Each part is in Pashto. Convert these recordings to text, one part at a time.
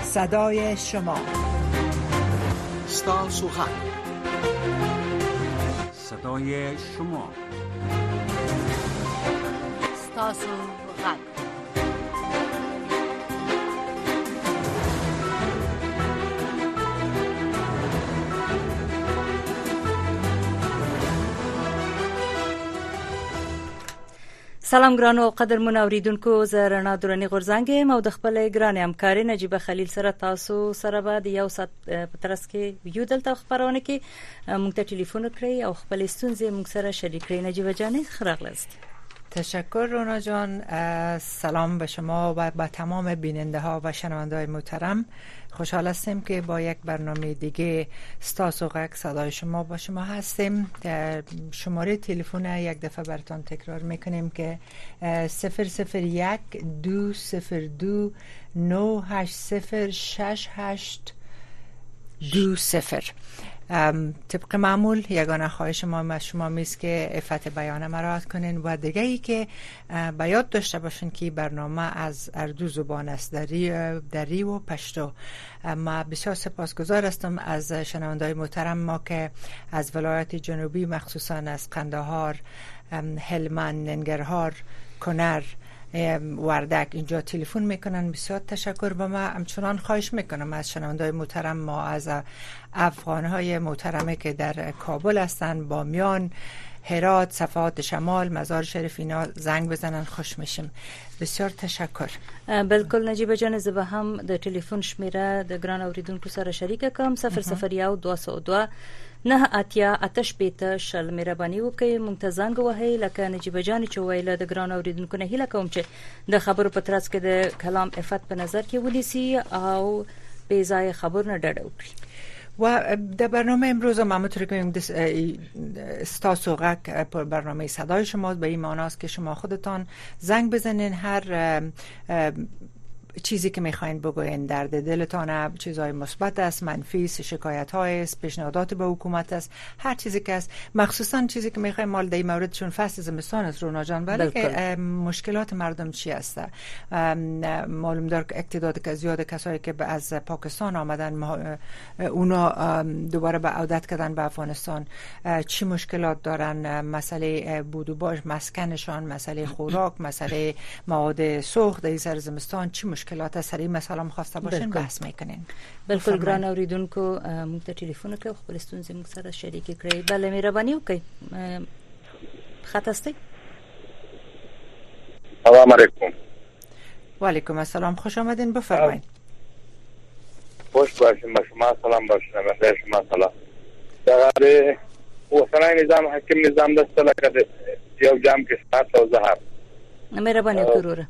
صدای شما. ستاسو غږ، صدای شما. ستاسو غږ. سلام ګرانو او قدرمن اوریدونکو، زه رڼا درنی غورځنګ او د خپل ګران همکاري نجيبه خلیل سره تاسو سره به د یو سات په ترڅ کې یو دلته خبرونه کې مونږ ته ټلیفون کړئ او خپل ستونزې مونږ سره شریک کړئ. نجيبه جان خراغلست. تشکر رونا جان. سلام به شما و به تمام بیننده ها و شنونده های محترم. خوشحال هستیم که با یک برنامه دیگه ستاسو غږ صدای شما با شما هستیم. شماره تلفن یک دفعه براتون تکرار میکنیم که 001 202 980 6820. طبق معمول یگانه خواهش ما از شما میست که عفت بیان مراعات کنین و دیگه ای که به یاد داشته باشین که برنامه از اردو زبان است، دری و پشتو. ما بسیار سپاسگزار هستم از شنونده‌های محترم ما که از ولایت جنوبی مخصوصا از قندهار، هلمند، ننگرهار، کنر، وردک اینجا تلفن میکنن. بسیار تشکر. و ما همچنان خواهش میکنم از شنونده‌های محترم ما، از افغان‌های محترمه که در کابل هستن، بامیان، هرات، صفحات شمال، مزار شریف، اینا زنگ بزنن، خوش میشیم. بسیار تشکر. بالکل نجيبه جان، زه به هم د ټلیفون شمیره د ګران اوریدونکو سره شریک کوم. 001 نه اتیا آتش بیت شل مهرباني وکي مونږ ته زنګ وهي. لکه نجيبه جان چې ویله د ګران اوریدونکو نه هیله کوم چې د خبرو په ترڅ کې د کلام عفت په نظر کې ونیسي او بې ځای خبر نه ډډه وکړي. و در برنامه امروز ما همونطور که ستاسو غږ برنامه صدای شما به این معناست که شما خودتان زنگ بزنین، هر چیزی که میخواین بگوین، درد دلتان، چیزهای مثبت است، منفی است، شکایت های است، پیشنهادات به حکومت است، هر چیزی که است، مخصوصا چیزی که میخوایم مال در مورد چون فصل زمستان است رونا جان، ولی که مشکلات مردم چی است. معلوم دار که اقتداد که زیاد کسایی که از پاکستان آمدن اونا دوباره به عودت کردن به افغانستان چی مشکلات دارن، مسئله بود و باش مسکنشان، مسئله خوراک، مسئله مواد سوخت در سر زمستان چی مشکلات سری مثلا خواسته باشین بحث میکنین. بالکل ګران اوریدونکو، موږ ته ټلیفون کوي، خپل ستونزې موږ سره شریک کړئ. بله مهرباني وکړئ. خط هستی؟ سلام علیکم. و علیکم السلام، خوش آمدین، بفرمایید. خوش باشین. شما سلام باشین. من شما سلام. در اوسنای نظام حاکم نظام دسته لکه یو جام کې سات او زهر. مهرباني وکړئ.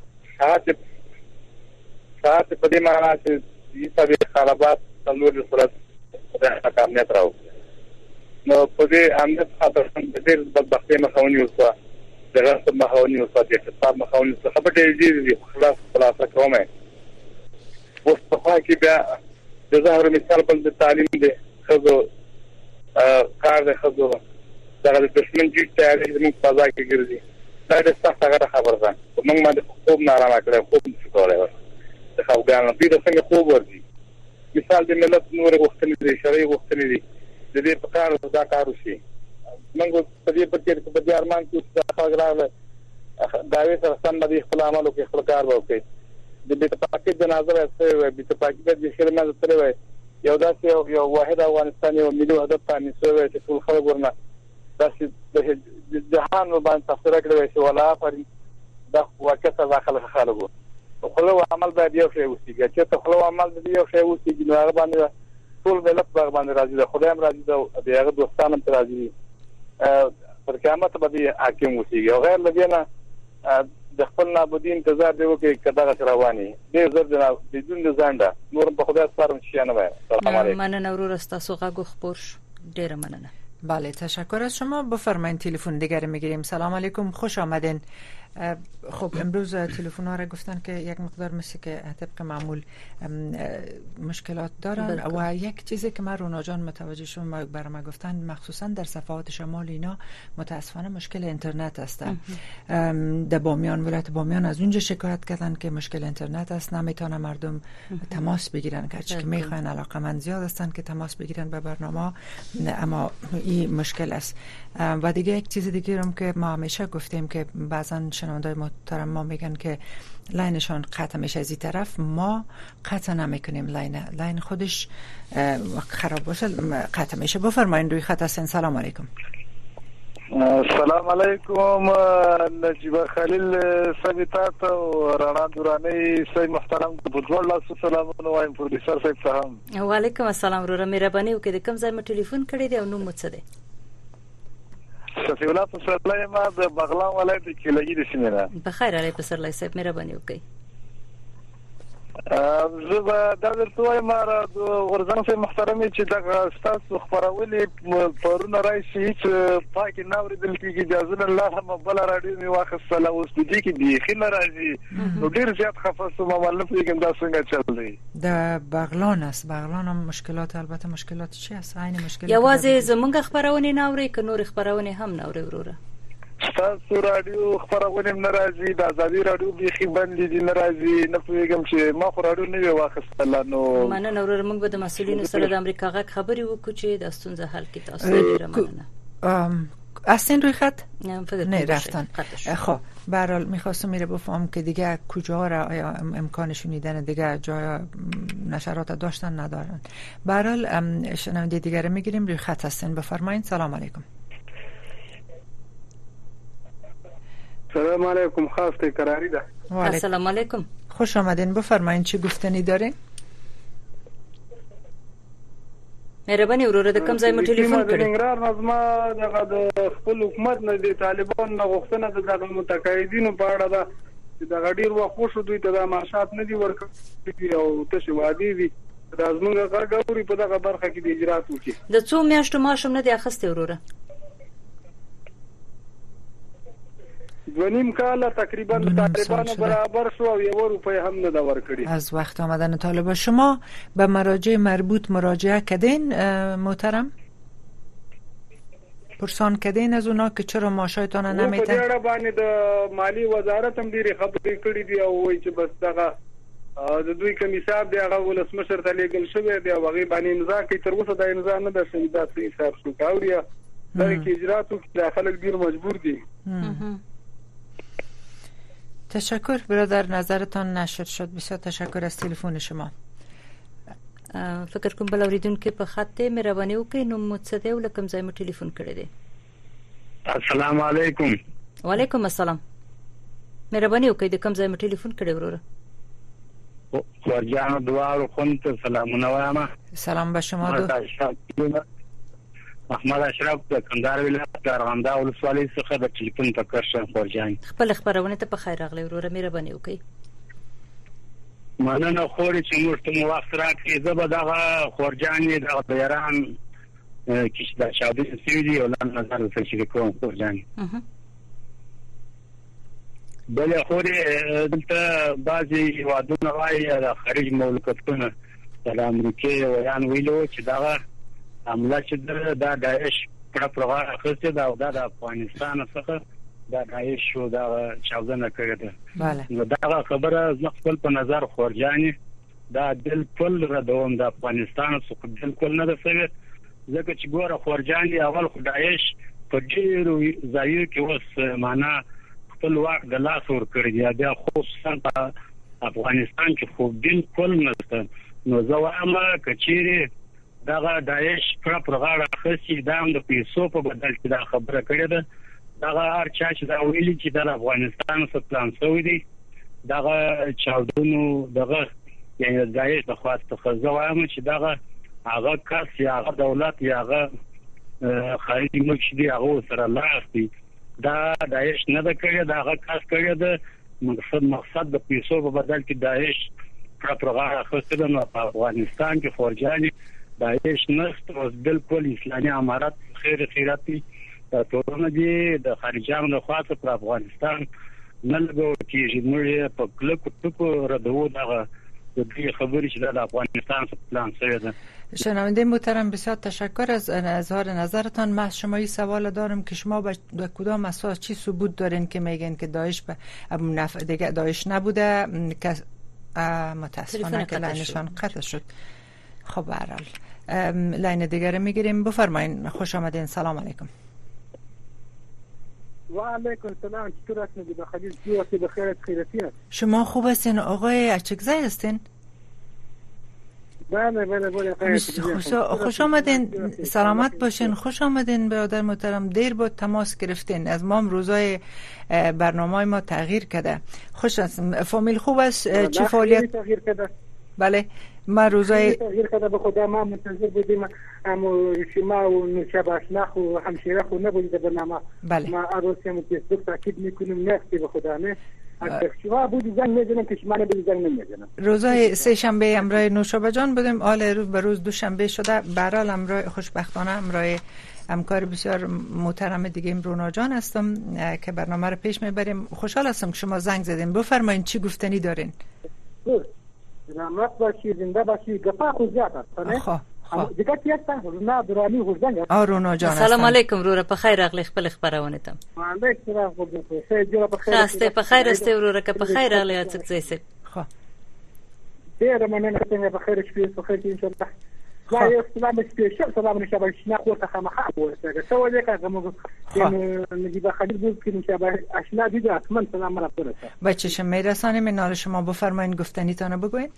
ساعت په دې معنا چې ایسابي خرابات څلور صورت د امنیت راو نو په دې امنیت خاطر د دې بدبختۍ مخاوني وسه د غصب مخاوني وسه د اقتصاد مخاوني وسه خبرې دي خلاصه کومه. اوس په خوا کې بیا د ظاهر مثال بل د تعلیم دی، خزو کار د خزو دغه د دشمن جیټ تیارې زموږ فضا کې ګرځي. دا د سخت هغه خبره ده. موږ باندې خوب نارامه کړی، خوب نشو کولای. د خپګان دې د څنګه خوب ورځي. مثال د ملت نور وختنی دي، شرعي وختنی دي، د دې په کار دا کار وشي. موږ په دې په کې په دې ارمان کې چې خبره داوی سره سم د خپل عملو کې خپل کار وکړي. د دې په پاکي د نظر سره د پاکي د خدمت سره وي یو داسې یو واحد افغانستان یو ملي وحدت باندې سوی چې ټول خلک ورنه داسې د جهان باندې تفسیر کړی شي ولا پر د واقعیت داخله خلکو خلو عمل باید یو شی وسیږي. چې ته خلو عمل باید یو شی وسیږي نو هغه باندې ټول ملت باندې راځي ده، خدای هم راځي ده، دغه دوستان هم راځي، پر قیامت باندې حاکم وسیږي. او غیر لدینا د خپل نابودی انتظار دی وکي کداغه رواني دې زر جناب بدون ځانډه نور په خدای سپارم شي نه وای. سلام علیکم. مننه ورور تاسو غږ خبر ډیره مننه. بله تشکر از شما. بفرمایید تلفن دیگر میگیریم. سلام علیکم، خوش آمدین. خب امروز تلفن ها را گفتن که یک مقدار مثل که طبق معمول مشکلات دارن و یک چیزی که من رونا جان متوجه شدم برای ما گفتن مخصوصا در صفحات شمال اینا متاسفانه مشکل اینترنت است. در بامیان، ولایت بامیان از اونجا شکایت کردن که مشکل اینترنت است، نمیتونه مردم تماس بگیرن که میخواین علاقمند زیاد هستن که تماس بگیرن به برنامه، اما این مشکل است. و دیگه یک چیز دیگه هم که ما همیشه گفتیم که بعضا شنوندای محترم ما میگن که لاینشان قطع میشه از این طرف، ما قطع نمیکنیم، لاین خودش خراب باشه قطع میشه. بفرمایید روی خط هستین. سلام علیکم. سلام علیکم نجیب خلیل سبیتات و رانا دورانی سی محترم بودوال لاسو سلامونه وایم پروډوسر صاحب ته. وعلیکم السلام. ورور مهرباني وکړئ د کوم ځای مو ټلیفون کړی دی او نوم مو څه دی؟ شفیع الله پسرلی ما د بغلان ولایت کې لګی د سیمه ده. بخیر علی پسرلی صاحب مهرباني وکړئ. زه به دا درته وایم ورځان سي محترمي چې دا ستاسو خبرولې پرونه راشي چې پاکي ناوریدل کېږي اجازه الله هم بل راډیو می واخصله اوس دې کې دی خل راځي نو ډیر زیات خفصو مولف یې دا څنګه چل دی. د بغلان است. بغلان هم مشکلات، البته مشکلات چی است؟ عین مشکل یوازې زمونږ خبرونه ناوري که نور خبرونه هم ناوري وروره؟ ستاسو رادیو خبرونه ناراضي د ازادي رادیو بيخي باندې دي ناراضي نه پوهیږم چې ما خو رادیو نه واخستل. نو مننه ورور، موږ به د مسؤلینو سره د امریکا غږ خبري وکړو چې د ستونزه حل کړي. تاسو ډیره مننه. هستین روی خط؟ نه رفتن. خب به هر حال می‌خواستم میره بفهم که دیگه کجا را آیا امکان شنیدن دیگه جای نشرات داشتن ندارن. به هر حال شنونده دیگه رو میگیریم. روی خط هستین، بفرمایید. سلام علیکم. سلام علیکم. خاص تکراری ده. السلام علیکم. خوش آمدین. بفرمایید چی گفتنی دارین؟ مهرباني وروره د کوم ځای مو ټلیفون کړی؟ ننګرهار نظم د خپل حکومت نه د طالبان نه غوښتنه د متقاعدینو په اړه ده چې د غډیر وخت شو دوی ته د معاشات نه دي ورکړي او تاسو وادي دي د ازمنګ غاوري په دغه برخه کې د اجرات وکړي. د څو میاشتو ماشوم نه دی اخسته وروره؟ 2.5 کال تقریبا طالبانو برابر شو او 1 روپیه هم نه دا ورکړي. از وقت آمدن طالبان شما به مراجع مربوط مراجعه کردین محترم؟ پرسان کردین از اونا که چرا معاشاتون نمیتن؟ په اړه باندې د مالی وزارت هم ډیره خبرې کړې دي او وایي چې بس دغه د دوی کمیسار دی هغه ولسمشر ته لیږل شوی دی او هغه باندې امضا کوي. تر اوسه د امضا نه ده شوې. دا څه حساب شو کاوریا دا کې اجراتو کې داخله ډیر مجبور دي. تشکر برادر، نظرتان نشر شد. بسیار تشکر از تلفن شما. فکر کوم بل اوریدونکو په خط مهرباني وکړئ نو متصدی او لکم ځای مو ټلیفون کړی دی. السلام علیکم. وعلیکم السلام. مهرباني وکړئ د کوم ځای مو ټلیفون کړی وروره؟ ورجان دوار خون ته سلامونه وایم. سلام به شما دو. محمد اشرف د کندهار ولایت ارغنده ولسوالۍ څخه د ټلیفون تکر شم خورجان. خپل خبرونه ته په خیر راغلی وروره، مهرباني وکړئ. مننه خوري چې موږ ته وخت راکړئ. زه به دغه خورجان د ایران کې د شاوبې سوي او لن نظر څه شریکوم خورجان. بل خوري دلته بعضي وادونه وايي د خارج مملکتونو د امریکای ویان ویلو چې دغه عمله چې د داعش پروګرام اخیسته دا د افغانستان څخه د داعش شو دا چاودنه کړې ده. نو دا خبره زه خپل په نظر خورجاني دا بالکل ردوم د افغانستان څخه بالکل نه ده سوي. ځکه چې ګوره خورجاني اول خو داعش په ډیرو ځایو کې اوس معنا خپل واک د لاس ور کړی دی. بیا خصوصا په افغانستان کې خو بالکل نشته. نو زه وایم کچېری دغه داعش پروګرام اخیسته دا د پیسو په بدل کې دا خبره کړې ده. دغه هر چا چې دا ویلي چې د افغانستان څخه پلان شوی دی دغه چاودنو دغه یعنی داعش د خاصه خزه وایم چې دغه هغه کس یا هغه دولت یا هغه خارجي ملک دی هغه سره لاس دی. دا داعش نه ده کړی، دا هغه کس کړی ده. مقصد د پیسو په بدل کې داعش پروګرام اخیسته ده. نو په افغانستان کې خورجاني داعش نشته اوس بالکل اسلامي امارات خیر خیراتی ټولنه دي د خارجانو د خاصه پر افغانستان نه لګول کېږي. موږ په کلکو ټکو ردو دغه د دې خبرې چې د افغانستان په پلان شوی ده. شنونده محترم بسیار تشکر از اظهار نظرتان. من از شما این سوال دارم که شما به کدام اساس چی ثبوت دارین که میگن که داعش به نفع دیگه داعش نبوده که متاسفانه که لاینشان قطع شد. خب به هر حال لاین دیگر میگیریم. بفرمایید. خوش آمدین. سلام علیکم. و علیکم السلام. چطور هستید؟ بخیر جوتی بخیر خیرتی هست. شما خوب هستین؟ آقای اچکزی هستین؟ بله خوش آمدین. سلامت باشین. خوش آمدین برادر محترم. دیر بود تماس گرفتین. از ما روزای برنامه ما تغییر کرده. خوش هستم. فامیل خوب است؟ چه فعالیت تغییر کرده؟ بله ما روزای تغییر کرده. به خدا ما منتظر بودیم، اما شما و نوشب اشناخ و همشیره خو نبودید در برنامه. بله ما عروسی متفق تاکید میکنیم. نفتی به خدا نه شما بودی زنگ میزنم که شما نبودی زنگ نمیزنم. روزای سه شنبه امرای نوشابه جان بودیم. آل روز به روز دوشنبه شده. به هر حال امرای خوشبختانه امرای همکار بسیار محترم دیگه رونا جان هستم که برنامه رو پیش میبریم. خوشحال هستم که شما زنگ زدین. بفرمایید چی گفتنی دارین؟ سلامت باشید، زنده باشید. گپا خو زیاد است. خب دیگه چی هستن؟ رونا درانی غوزنگ. رونا جان هستم. سلام علیکم روره. په خیر اغلی خپل خبرونه تم. علیکم السلام. خیر جوړ په خیر. خاسته په خیر است روره که په خیر اغلی اڅک زیسه. خب ډیر مننه څنګه په خیر شپې په خیر ان شاء الله. لا یو سلام سپیشل سلام نشابه شناخ ورته خامخا ورته سو دې که موږ نجیب خلیل بود که نشابه اشنا دیده حتما سلام را برسه. بچه شما میرسانیم. نال شما بفرمایید گفتنیتانو بگوین.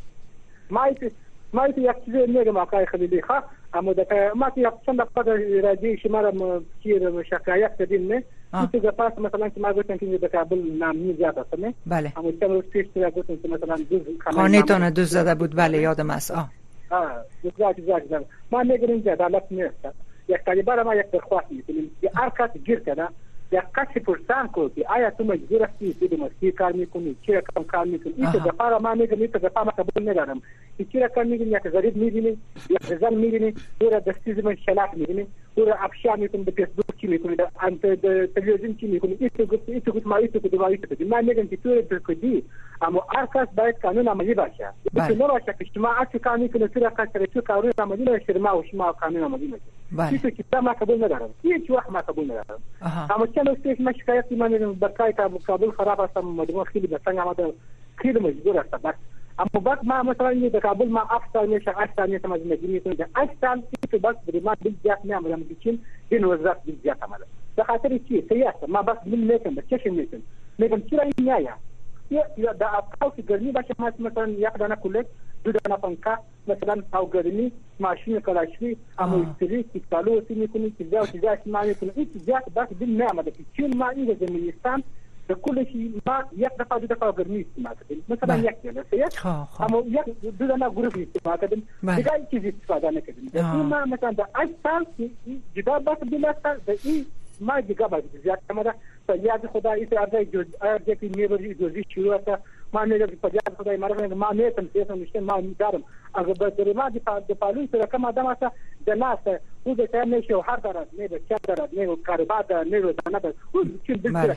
ما یک چیز میگم آقای خلیلی خواه، اما ما یک چند دفعه راجع شما را چیر شکایت کردیم نه تو گپاس مثلا که ما گفتم که در کابل نام زیاد است نه. بله اما چند روز پیش گفتم که مثلا خانه‌تان دوز زده بود. بله یادم است. زیاد ما میگیم که عدالت نیست. یک طالبان ما یک درخواست میکنیم که هر کس گیر کنه یک کسی پرسان کنه که آیا تو مجبور هستی که مستی کار میکنی چه کار میکنی. این دفعه ما میگیم این دفعه ما قبول ندارم. چرا کار میکنی؟ یک غریب میبینی، یک زن میبینی، دور دستی زمین شلاق میبینی، دور افشا میکنی، به فیسبوک چی میکنی، انت تلویزیون چی میکنی. این تو گفت ما میگم که تو درکدی، اما هر کس باید قانون عملی باشه. این نباشه که شما هر چی کار میکنی تو را کار تو قانون عملی نشه ما و شما قانون عملی نشه. این تو ما قبول ندارم. هیچ وقت ما قبول ندارم. اما چند روز ما شکایت می‌کنیم برای کابل خراب است. مردم خیلی به سنگ آمده، خیلی مجبور است. بس اما بعد ما مثلا در کابل ما افسر میشه افسر میشه از مدینه کنه افسر که بس بریم بیشتر میامدم میشیم این وزارت بیشتر عمله به خاطر چی سیاست ما بس میگم به چشم میگم چرا این نیا یا دا افکار که گرمی باشه مثلا یک دانه کولر دو دانه پنکه مثلا او گرمی ماشین کلاشوی اما استری کالو سی میکنی چیزا ما میکنیم این چیزا بس میامده که چون ما این زمینستان در کل شيء ما یک دفعه دو دفعه گرمی استعمال کردیم مثلا یک جلسه اما یک دو دانه گروه استعمال کردیم دیگه چیزی استفاده نکردیم ما مثلا در 8 سال جدا بس بلاستا در این ما دیگه باید زیاد کمده یاد خدا این ارزه که میبری دوزی شروع است ما میگم که یاد خدای مرا ما نیتم سیستم نشته ما دارم اگر به ما د پالوی سره کوم ادم است د ناس او د کار نشو هر درات نه به چا درات نه کاروبار نه روزانه به چون بسیار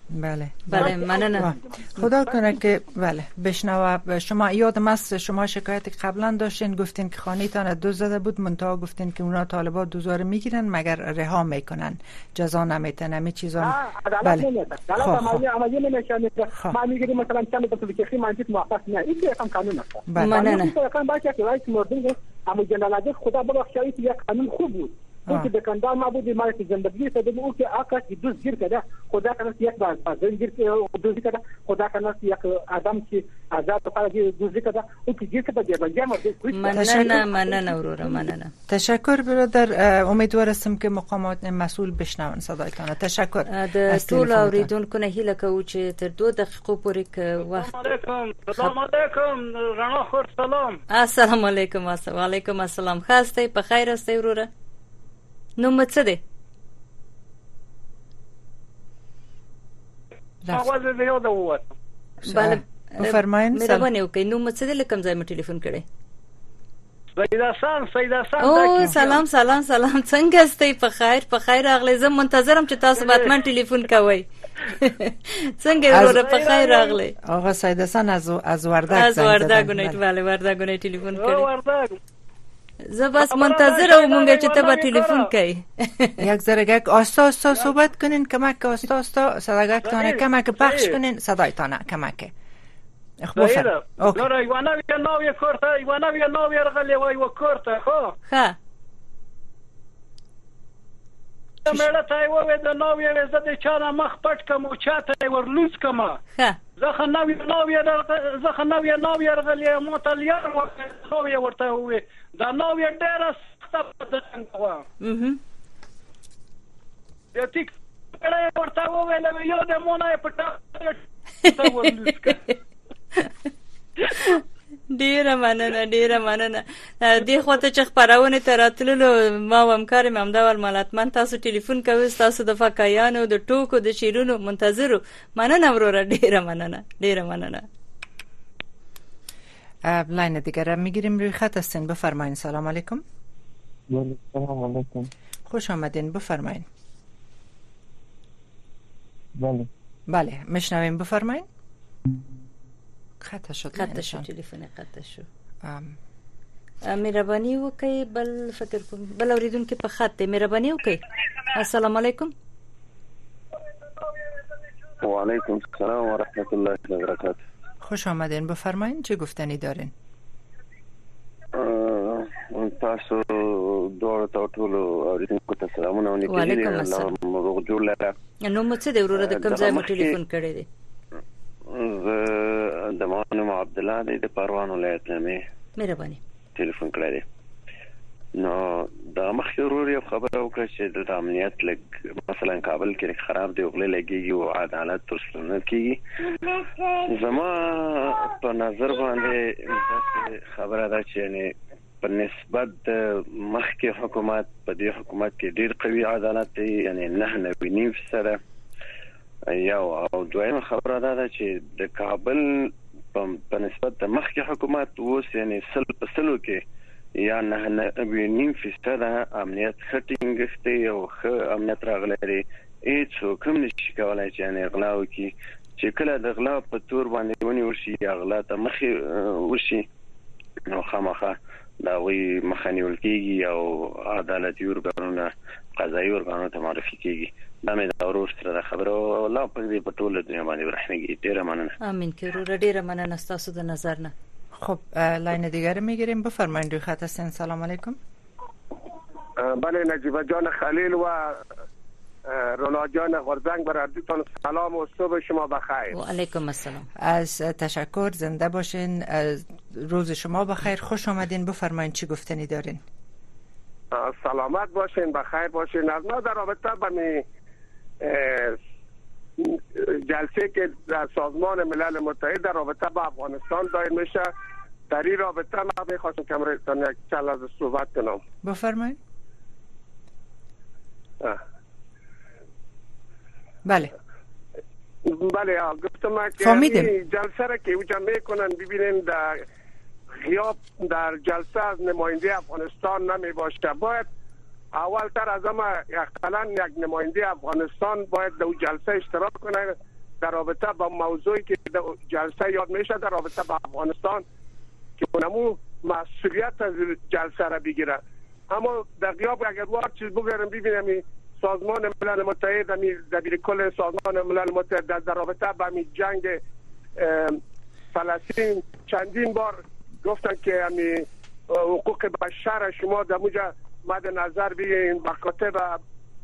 بله ممنونم. خدا کنه که بله بشنوه. شما یادم است شما شکایت قبلا داشتین گفتین که خانه‌تان دوز زده بود منتها گفتین که اونا طالبات دوزار میگیرن مگر رها میکنن جزا نمیتن همه چیزا. بله عملی نمیشن ما میگیم مثلا چند تا که منطق موافق نه این که قانون است. ممنونم. کان باشه که وایس مردم اما جنازه خدا بخشایت یک قانون خوب بود. او که دکاندار ما بود ما که زندگی ساده او که آکاش دوز گیر کرده خدا کنه یک بار زنجیر دوز کرده خدا کنه یک آدم که آزاد فقط دوز کرده او که گیر کرده به جمع مننه ورور مننه. تشکر برادر. امیدوار هستم که مقامات مسئول بشنون صدایتان. تشکر. د ټول اوریدونکو نه هیله کوم چې تر 2 دقیقو پورې وخت. سلام علیکم رڼا خور سلام. السلام علیکم و علیکم السلام. خاصه په خیر است ورور. نوم څه دی؟ اواز دې یو دوت. بله بفرمایئ. مهرباني وکړئ. نوم څه دی لکه ځای مې ټلیفون کړی؟ سیدا او سلام څنګه استئ؟ په خیر اغلی. زه منتظرم چې تاسو باتمن ټلیفون کوئ. څنګه ورور په خیر راغلی؟ آقا سید حسن از وردک از زنگ وردک زدن. ونیت بله وردک ونیت تلفن او کړی. وردګ زه بس منتظر او مونږ چې ته به تلفن کوي. یک ذره آستا صحبت کنین، کمک آستا صداگک تانه کمک پخش کنین، صدای تانه کمک خبره ګوره ایوانه وی نو کورته ایوانه وی نو ورغلی وای و کورته خو ها مېړه ته و د نو وی زه د چانه مخ پټ کوم او چاته ورلوس کوم ها زه نو ورغلی مو تلیار و ورته وې دا نو ډېره سخته ده څنګه د تیک ورته وویل یو د مونږه پټه ورلوس کوم. ډیره مننه دی خو ته چې خبرونه تراتللو ما ومکار مې همدا ول ملاتمن تاسو ټلیفون کوي تاسو د فقایانو د ټوکو د شیرونو منتظرو مننه وروره ډیره مننه. لاین دیگر میگیریم روی خط هستین بفرمایین. سلام علیکم. سلام علیکم. خوش آمدین بفرمایین. بله میشنویم بفرمایین. قطع شد تلفن قطع شو. مهرباني وکي بل فکر کوم بل اوریدونکو په خط ته مهرباني وکي. السلام علیکم. وعلیکم السلام و رحمت الله وبرکاته. خوش آمدین بفرمایین چه گفتنی دارین؟ تاسو دوه ټول اوریدونکو ته سلامونه ونیسئ. وعلیکم السلام. موږ جوړ لره. نو مڅ د ورور د کوم ځای مو ټلیفون کړی دی؟ د مانو عبد الله د پروان ولایت نه مهرباني ټلیفون کړی دی. نو د مخکورو یو خبره وکړه چې د امنیت لګ مثلا کابل کې خراب دی او غلې لګيږي او عدالت ترسره کیږي. زما په نظر باندې خبره ده چې نه په نسبت مخکې حکومت په دې حکومت کې ډیر قوي عدالت دی، یعنی 9.9% یو او دویمه خبره ده چې د کابل په نسبت د مخکې حکومت اوس یعنی سلو کې یا 9.9% امنیت خټینګسته او امنیت راغلی دی. هیڅ کوم نشي کولای چې یعنی غلا وکړي چې کله د غلا په تور باندې ونیول شي یا غلا ته مخې وشي نو خامخا دا وی مخنیول کیږي او عدالتي ورګانونه قضایي ورګانونه ته معرفي کیږي. دا مې دا ورور سره خبره او الله په دې په ټول دنیا باندې ورحمېږي. ډیره مننه. امین که ورور ډیره مننه تاسو د نظر نه. خب لاین دیگر میگیریم بفرمایید روی خط هستین. سلام علیکم. بله نجیبه جان خلیل و رونا جان غرزنگ بر دوتان سلام و صبح شما بخیر. و علیکم السلام. از تشکر، زنده باشین، روز شما بخیر، خوش آمدین. بفرمایید چی گفتنی دارین؟ سلامت باشین، بخیر باشین. از ما در رابطه با جلسه که در سازمان ملل متحد در رابطه با افغانستان دایر میشه در این رابطه ما میخواستم که امروزتان یک چند لحظه صحبت کنم. بفرمایید. بله گفتم که جلسه را که اوجا میکنن ببینین در غیاب در جلسه از نماینده افغانستان نمی باشه. باید اول تر از همه اقلا یک نماینده افغانستان باید در جلسه اشتراک کنه در رابطه با موضوعی که در جلسه یاد میشه در رابطه با افغانستان که اونمو مسئولیت از جلسه را بگیره. اما در غیاب اگر وار چیز بگیرم ببینم سازمان ملل متحد دبیر کل سازمان ملل متحد در رابطه با جنگ فلسطین چندین بار گفتن که حقوق بشر شما در موجه مد نظر بگیرین بخاطر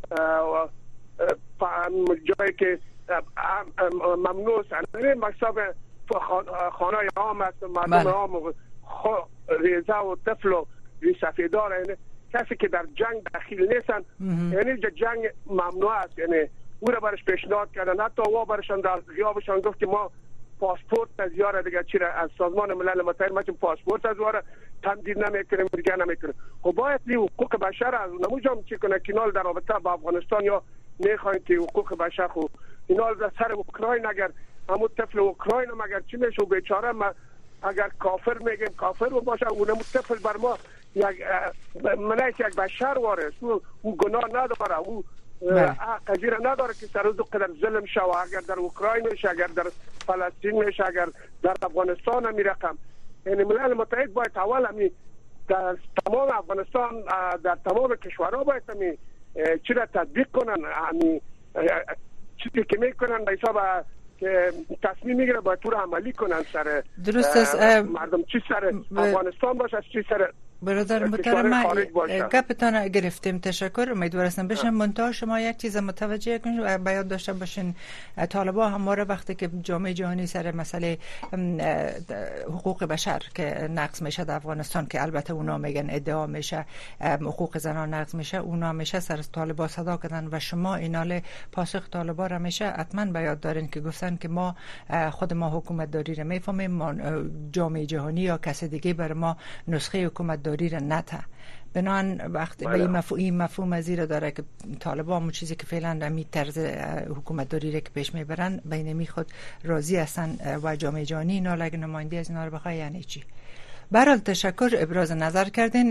جایی که ممنوع مکتب خانه عام است، مردم عام ریزه و طفل و سفیدار کسی که در جنگ داخل نیستن یعنی جنگ ممنوع است. یعنی او را برش پیشنهاد کردن، حتی او برشان در غیابشان گفت که ما پاسپورت از یاره دیگه چی را از سازمان ملل متحد ما پاسپورت از یاره تمدید نمیکنیم دیگه نمیکنیم. خب باید حقوق بشر از نموجم چی کنه کنال در رابطه با افغانستان یا میخواین که حقوق بشر خو اینال در سر اوکراین اگر همون طفل اوکراین مگر چی میشه بیچاره اگر کافر میگیم کافر باشه اونم طفل بر ما یک ملک یک بشر وارث او گناه نداره. او قضیه نداره که سر روز قدر ظلم شه و اگر در اوکراین میشه، اگر در فلسطین میشه، اگر در افغانستان هم رقم. یعنی ملل متحد باید اول همی در تمام افغانستان، در تمام کشورها باید همی چی را تطبیق کنن، همی چیزی که میکنن به حساب که تصمیم میگیره باید تو را عملی کنن سر درست است. مردم، چی سر افغانستان باشه، چی سر برادر محترم گپتان گرفتیم. تشکر. امیدوار هستم بشم. منتها شما یک چیز متوجه کنید و به یاد داشته باشین طالبان همواره وقتی که جامعه جهانی سر مسئله حقوق بشر که نقض میشه در افغانستان، که البته اونا میگن ادعا میشه حقوق زنان نقض میشه، اونا میشه سر طالبان صدا کردن و شما اینال پاسخ طالبان را میشه حتما به یاد دارین که گفتن که ما خود ما حکومت داری را میفهمیم، جامعه جهانی یا کسی دیگه بر ما نسخه حکومت داری را نته. بنان وقت به این مفهوم ازیره داره که طالبان اون چیزی که فعلا در می طرز حکومت داری را که پیش میبرن بین می خود راضی هستن و جامعه جهانی اینا لگ نماینده از اینا رو بخواه یعنی چی. برحال تشکر، ابراز نظر کردین.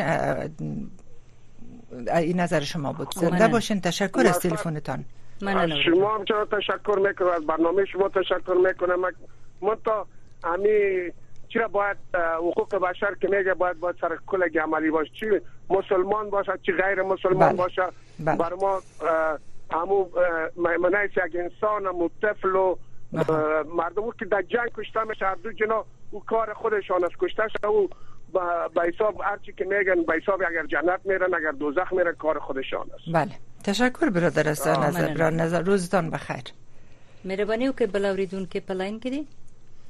این نظر شما بود. زنده باشین. تشکر از تلفنتان. شما هم چرا تشکر میکنم، از برنامه شما تشکر میکنم. من تا همی چرا باید حقوق بشر که میگه باید سر کلگی عملی باشه، چی مسلمان باشه چی غیر مسلمان باشه، بر ما همو منعیس یک انسان، همو طفل و مردمو که در جنگ کشته میشه، هر دو جنا او کار خودشان است، کشته شده او به حساب هرچی که میگن به حساب اگر جنت میرن اگر دوزخ میرن کار خودشان است. بله تشکر برادر از نظر. روزتان بخیر. مهربانی وکړئ بل اوریدونکو په لاین کې دي.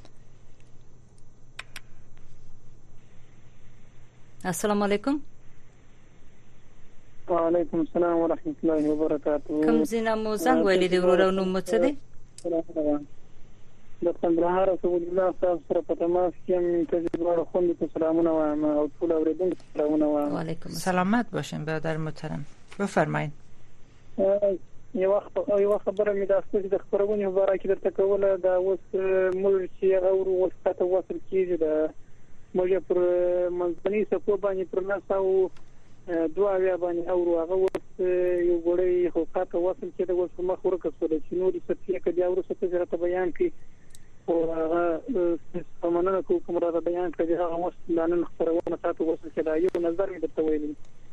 السلام علیکم. وعلیکم السلام ورحمۃ اللہ وبرکاتہ. کوم زینا مو زنګ ویلې دی ورور نو مو څه دی؟ د کندهار رسول الله صاحب سره په تماس کې تجربه خوندې ته سلامونه وایم او ټول اوریدونکو سلامونه وایم. وعلیکم سلامت باشین برادر محترم. بفرمایئ. یو خبره مې د ستاسو د خبرونې مبارکي درته کوله. دا اوس موږ چې اورو وسته وصل کیږي د موږ پر منځني صفو باندې پر ناس او دوا بیا باندې اورو هغه اوس یو ګړی حقوقات وصل کېده اوس مخ ورکړل چې نور څه کې دی اورو څه ته بیان کی او هغه سمونه کوم را بیان کړي هغه اوس نن خبرونه تاسو وصل کېده. یو نظر مې درته ویلی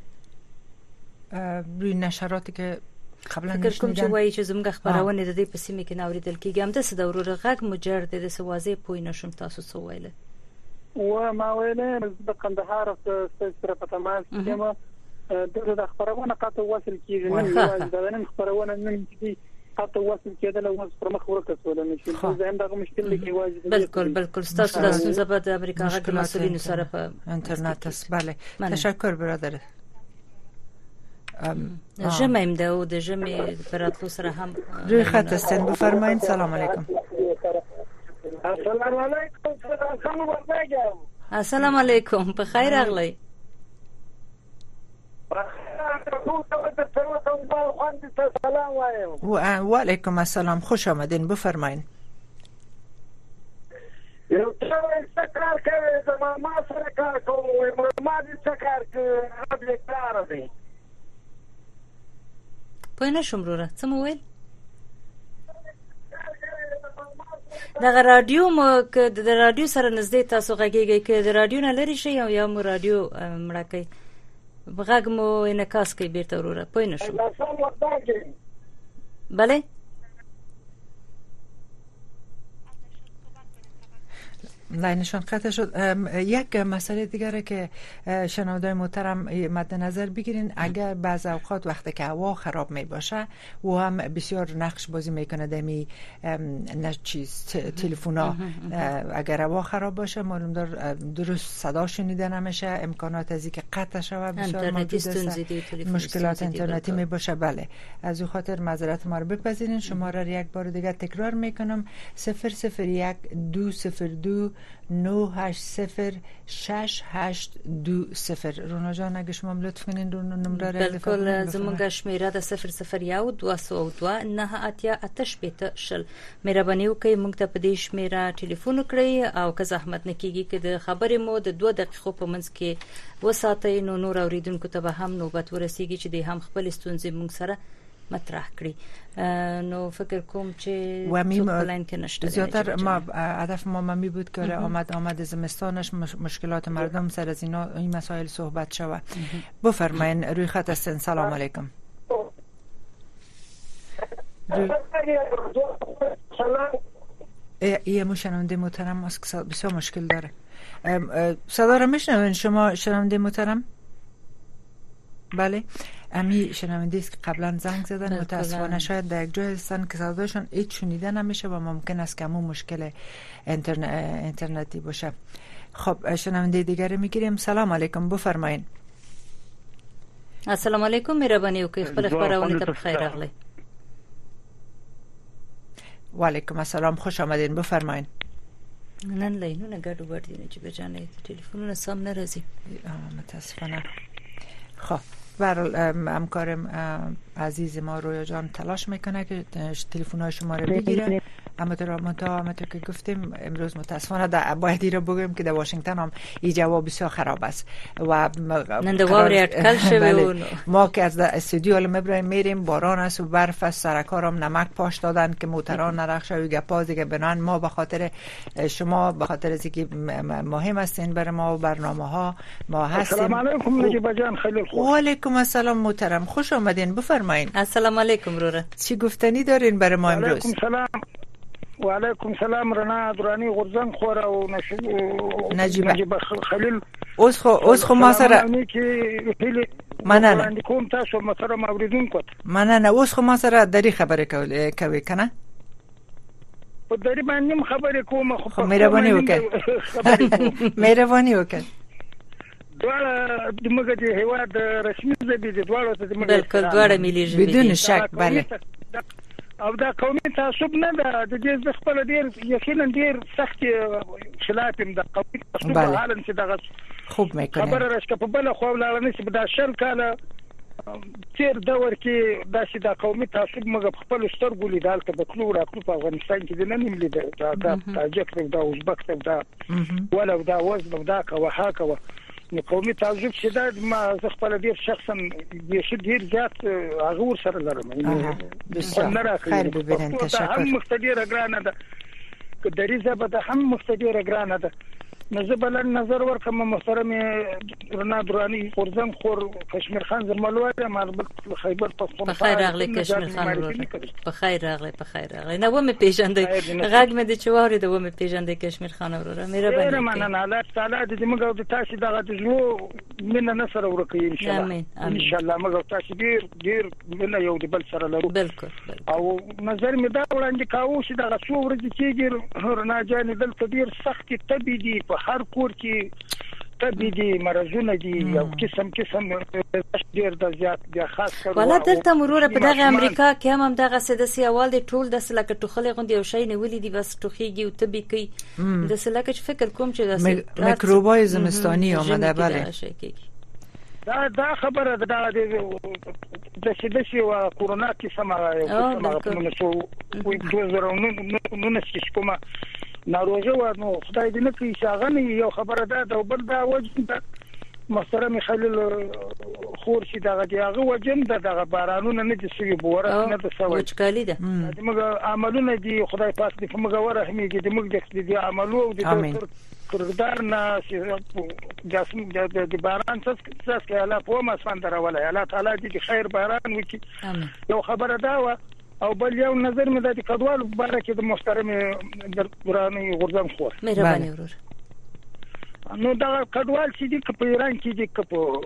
روی نشراتی که قبلا فکر کوم چې وایي چې زموږ خبرونه د دې په سیمه کې ناوریدل کېږي. هم د سدورو غږ مجرد د سوازې پوی نشم تاسو څه وایله و ما ویله د کندهار سره په تماس کې د خبرونه قطع وصل کیږي. نن د نن خبرونه نن چې قطع وصل کېدل او پر مخ ورکړل نشي. زم دغه مشکل کې واجب بالکل تاسو د سنځبه د امریکا غږ مسؤلینو سره په انټرنیټ است. بله تشکر برادر. جمع ایم ده و ده جمع براتلو سره هم روی خط هستین. بفرمایید. سلام علیکم. السلام علیکم. السلام علیکم. بخیر اغلی. و علیکم السلام. خوش آمدین. بفرمایید. یو څه کار کوي ما سره کار کوي ما دې څه کار کوي هغه کار دی. پوه نشم وروره څه مو ویل؟ دغه رادیو مو که د رادیو سره نږدې تاسو غږیږئ که د رادیو نه لرې شئ او یا مو رادیو مړه کوئ غږ مو انعکاس کوي بیرته وروره. پوه نشم. بله لاینشان قطع شد. یک مسئله دیگره که شنوندای محترم مد نظر بگیرین، اگر بعض اوقات وقتی که هوا خراب می باشه و هم بسیار نقش بازی میکنه دمی تلفونا. اگر هوا خراب باشه معلوم دار درست صدا شنیده نمیشه، امکانات از اینکه قطع شوه بسیار موجود است، مشکلات اینترنتی می باشه. بله از او خاطر معذرت ما رو بپذیرین. شماره رو یک بار دیگه تکرار میکنم 001 202 9806820. رونا جان اگه شما لطف کنین رو نمره رو بالکل زمونږ شمیره د 001 مهرباني وکړئ موږ ته په دې شمیره ټلیفون وکړئ او که زحمت نه کیږي که د خبرې مو د 2 دقیقو په منځ کې وساتئ نو نور اوریدونکو ته به هم نوبت ورسیږي چې د هم خپل ستونزې موږ سره مطرح کړي. نو فکر کوم چې څوک پلان کې نشته. زیاتر ما هدف ما ممی بود که آمد زمستانش مشکلات مردم سر از این مسائل صحبت شود. بفرمایین. روی خط هستین. سلام علیکم. یه مشنونده محترم است که بسیار مشکل داره. صدا را میشنوین شما شنونده محترم؟ بله. امی شنونده است که قبلا زنگ زدن، متاسفانه شاید در یک جای هستن که صداشون هیچ شنیده نمیشه و ممکن است که همون مشکل اینترنتی باشه. خب شنونده دیگر میگیریم. سلام علیکم. بفرمایین. السلام علیکم. مهرباني وکړئ خپل خبرونه ته بخیر راغلی. و علیکم السلام. خوش آمدین. بفرمایین. نن لینونه ګډوډ دي چې بجانې تلیفونونه سم نه راځي. متاسفانه. خب برای همکارم عزیز ما رویا جان تلاش میکنه که تلفن‌های شما رو بگیره، اما همونطور که گفتیم امروز متاسفانه باید این رو بگیم که در واشنگتن هم این جواب بسیار خراب است و ما که از استودیو میبریم میریم، باران است و برف است، سرکارم نمک پاش دادن که موتران نرخشه و گپا دیگه بنان. ما به خاطر شما، به خاطر از اینکه مهم هستین برای ما و برنامه‌ها ما هستیم. السلام علیکم نجیب جان. خیلی خوب. و علیکم السلام محترم. خوش آمدین. بفرمایین. السلام علیکم روره. چی گفتنی دارین برای ما امروز؟ علیکم سلام. و علیکم سلام. رنا درانی غرزنگ خور و نجیب خلیل. اوس خو ما سره مننه کوم تاسو محترم اوریدونکو. مننه. اوس خو ما سره دری خبره کوي کنه؟ په دری باندې خبره کوم. خو مهرباني وکړئ. مهرباني وکړئ. دواړه دماغ د هیواد رسمي ژبې د دواړو ته دماغ بالکل دواړه ملي ژبې بدون شک. بله. او دا قومي تعصب نه ده. د دې خپل ډیر یقینا ډیر سخت خلاف د قومي تعصب حالن چې دغه خوب میکنه. خبره راشه په بل خو لاله نشي په دا شل کاله تیر دور کې داسې د قومي تعصب موږ خپل سترګو لیدل ته بکلو راکلو په افغانستان کې د نن لیدل دا تاجک دا ازبک دا ولا دا وزن دا کوه کوه قومي تعصب چې دا ما خپل ډیر شخصا ډیر زیات غور سره لرم. خیر ببینن. تشکر. هم مقتدیره ګرانه ده که دریزه به هم مقتدیره ګرانه ده. نزبل نظر ورکم محترم رنا درانی غرزنگ خور کشمیر خان زرملوه مربوط خیبر پختونخوا. بخیر راغلی کشمیر خان. بخیر راغلی. نه و می پیژنده غږ مې د چواري د و می پیژنده کشمیر خان وروره. مهرباني. مننه. الله تعالی دې موږ د تاسو دغه د زو مننه نصر ورکړي ان شاء الله. ان شاء الله موږ تاسو ډیر مننه یو د بل سره لرو. بالکل. او نظر مې دا وړاندې کاوه چې دغه څو ورځې کېږي رنا جان دلته ډیر سخت تبي دي په هر کور کې تبي دي مرزونه دي یو قسم ډیر د زیات بیا خاص کړو. ولا دلته مرور په دغه امریکا کې هم دغه سدسي اول د ټول د سلکه ټوخلې غوندي یو شی نیولې دي بس ټوخيږي او تبي کوي د سلکه فکر کوم چې د میکروبای زمستاني اومده. بله. دا خبره ده د شدشي او کورونا کې سمه په نشو وي نو کومه ناروغه و نو خدای دې نه کوي شاغنه یو خبره ده د بل دا وجه محترم خلیل خور شي دغه وجه دغه بارانونه نه دي سوي بوره نه د سوي وچکالي ده. موږ عملونه دي خدای پاک دې موږ ورحمېږي دې موږ دې عملو او دې کردار نه جاسم د باران څخه کې الله په مسفن دروله. الله تعالی دې خیر باران وکړي. یو خبره ده او بل یو نظر مې د کډوال مبارک د محترم درانی غرزنگ خور. مهرباني ورور. نو دا کډوال چې دي په ایران کې دي په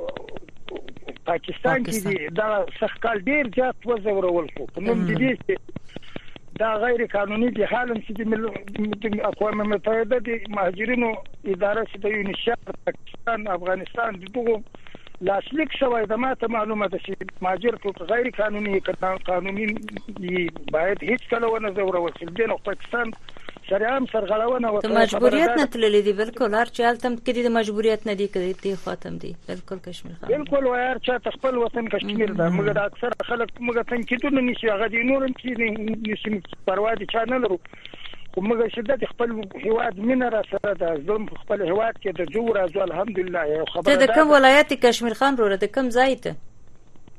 پاکستان کې دي دا سخکال ډیر زیات وزورول کو نو دې دا غیر قانوني دي حالم چې د اقوام متحده د مهاجرینو اداره چې د یونیسف پاکستان افغانستان دغه لاسلیک شوی د ماته معلومه ده چې مهاجر غیر قانوني قانوني باید هیڅ کله ونه زورول شي. د پاکستان شریعه سرغړونه او مجبوریت نه تللی دي. بالکل هر چا تم کې د مجبوریت نه دي کړی تی خاتم دي. بالکل کشمیر خان. بالکل وایار چا خپل وطن کشمیر ده. موږ د اکثر خلک موږ تنکیدونه نشي هغه دي نورم چې نشي پروا دي چا نه لرو. خو موږ شدت خپل هیواد مینه را سره ده. زم خپل هیواد کې د جوړ ازو الحمدلله. یو خبره ده د کوم ولایت کشمیر خان وروره د کوم ځای ته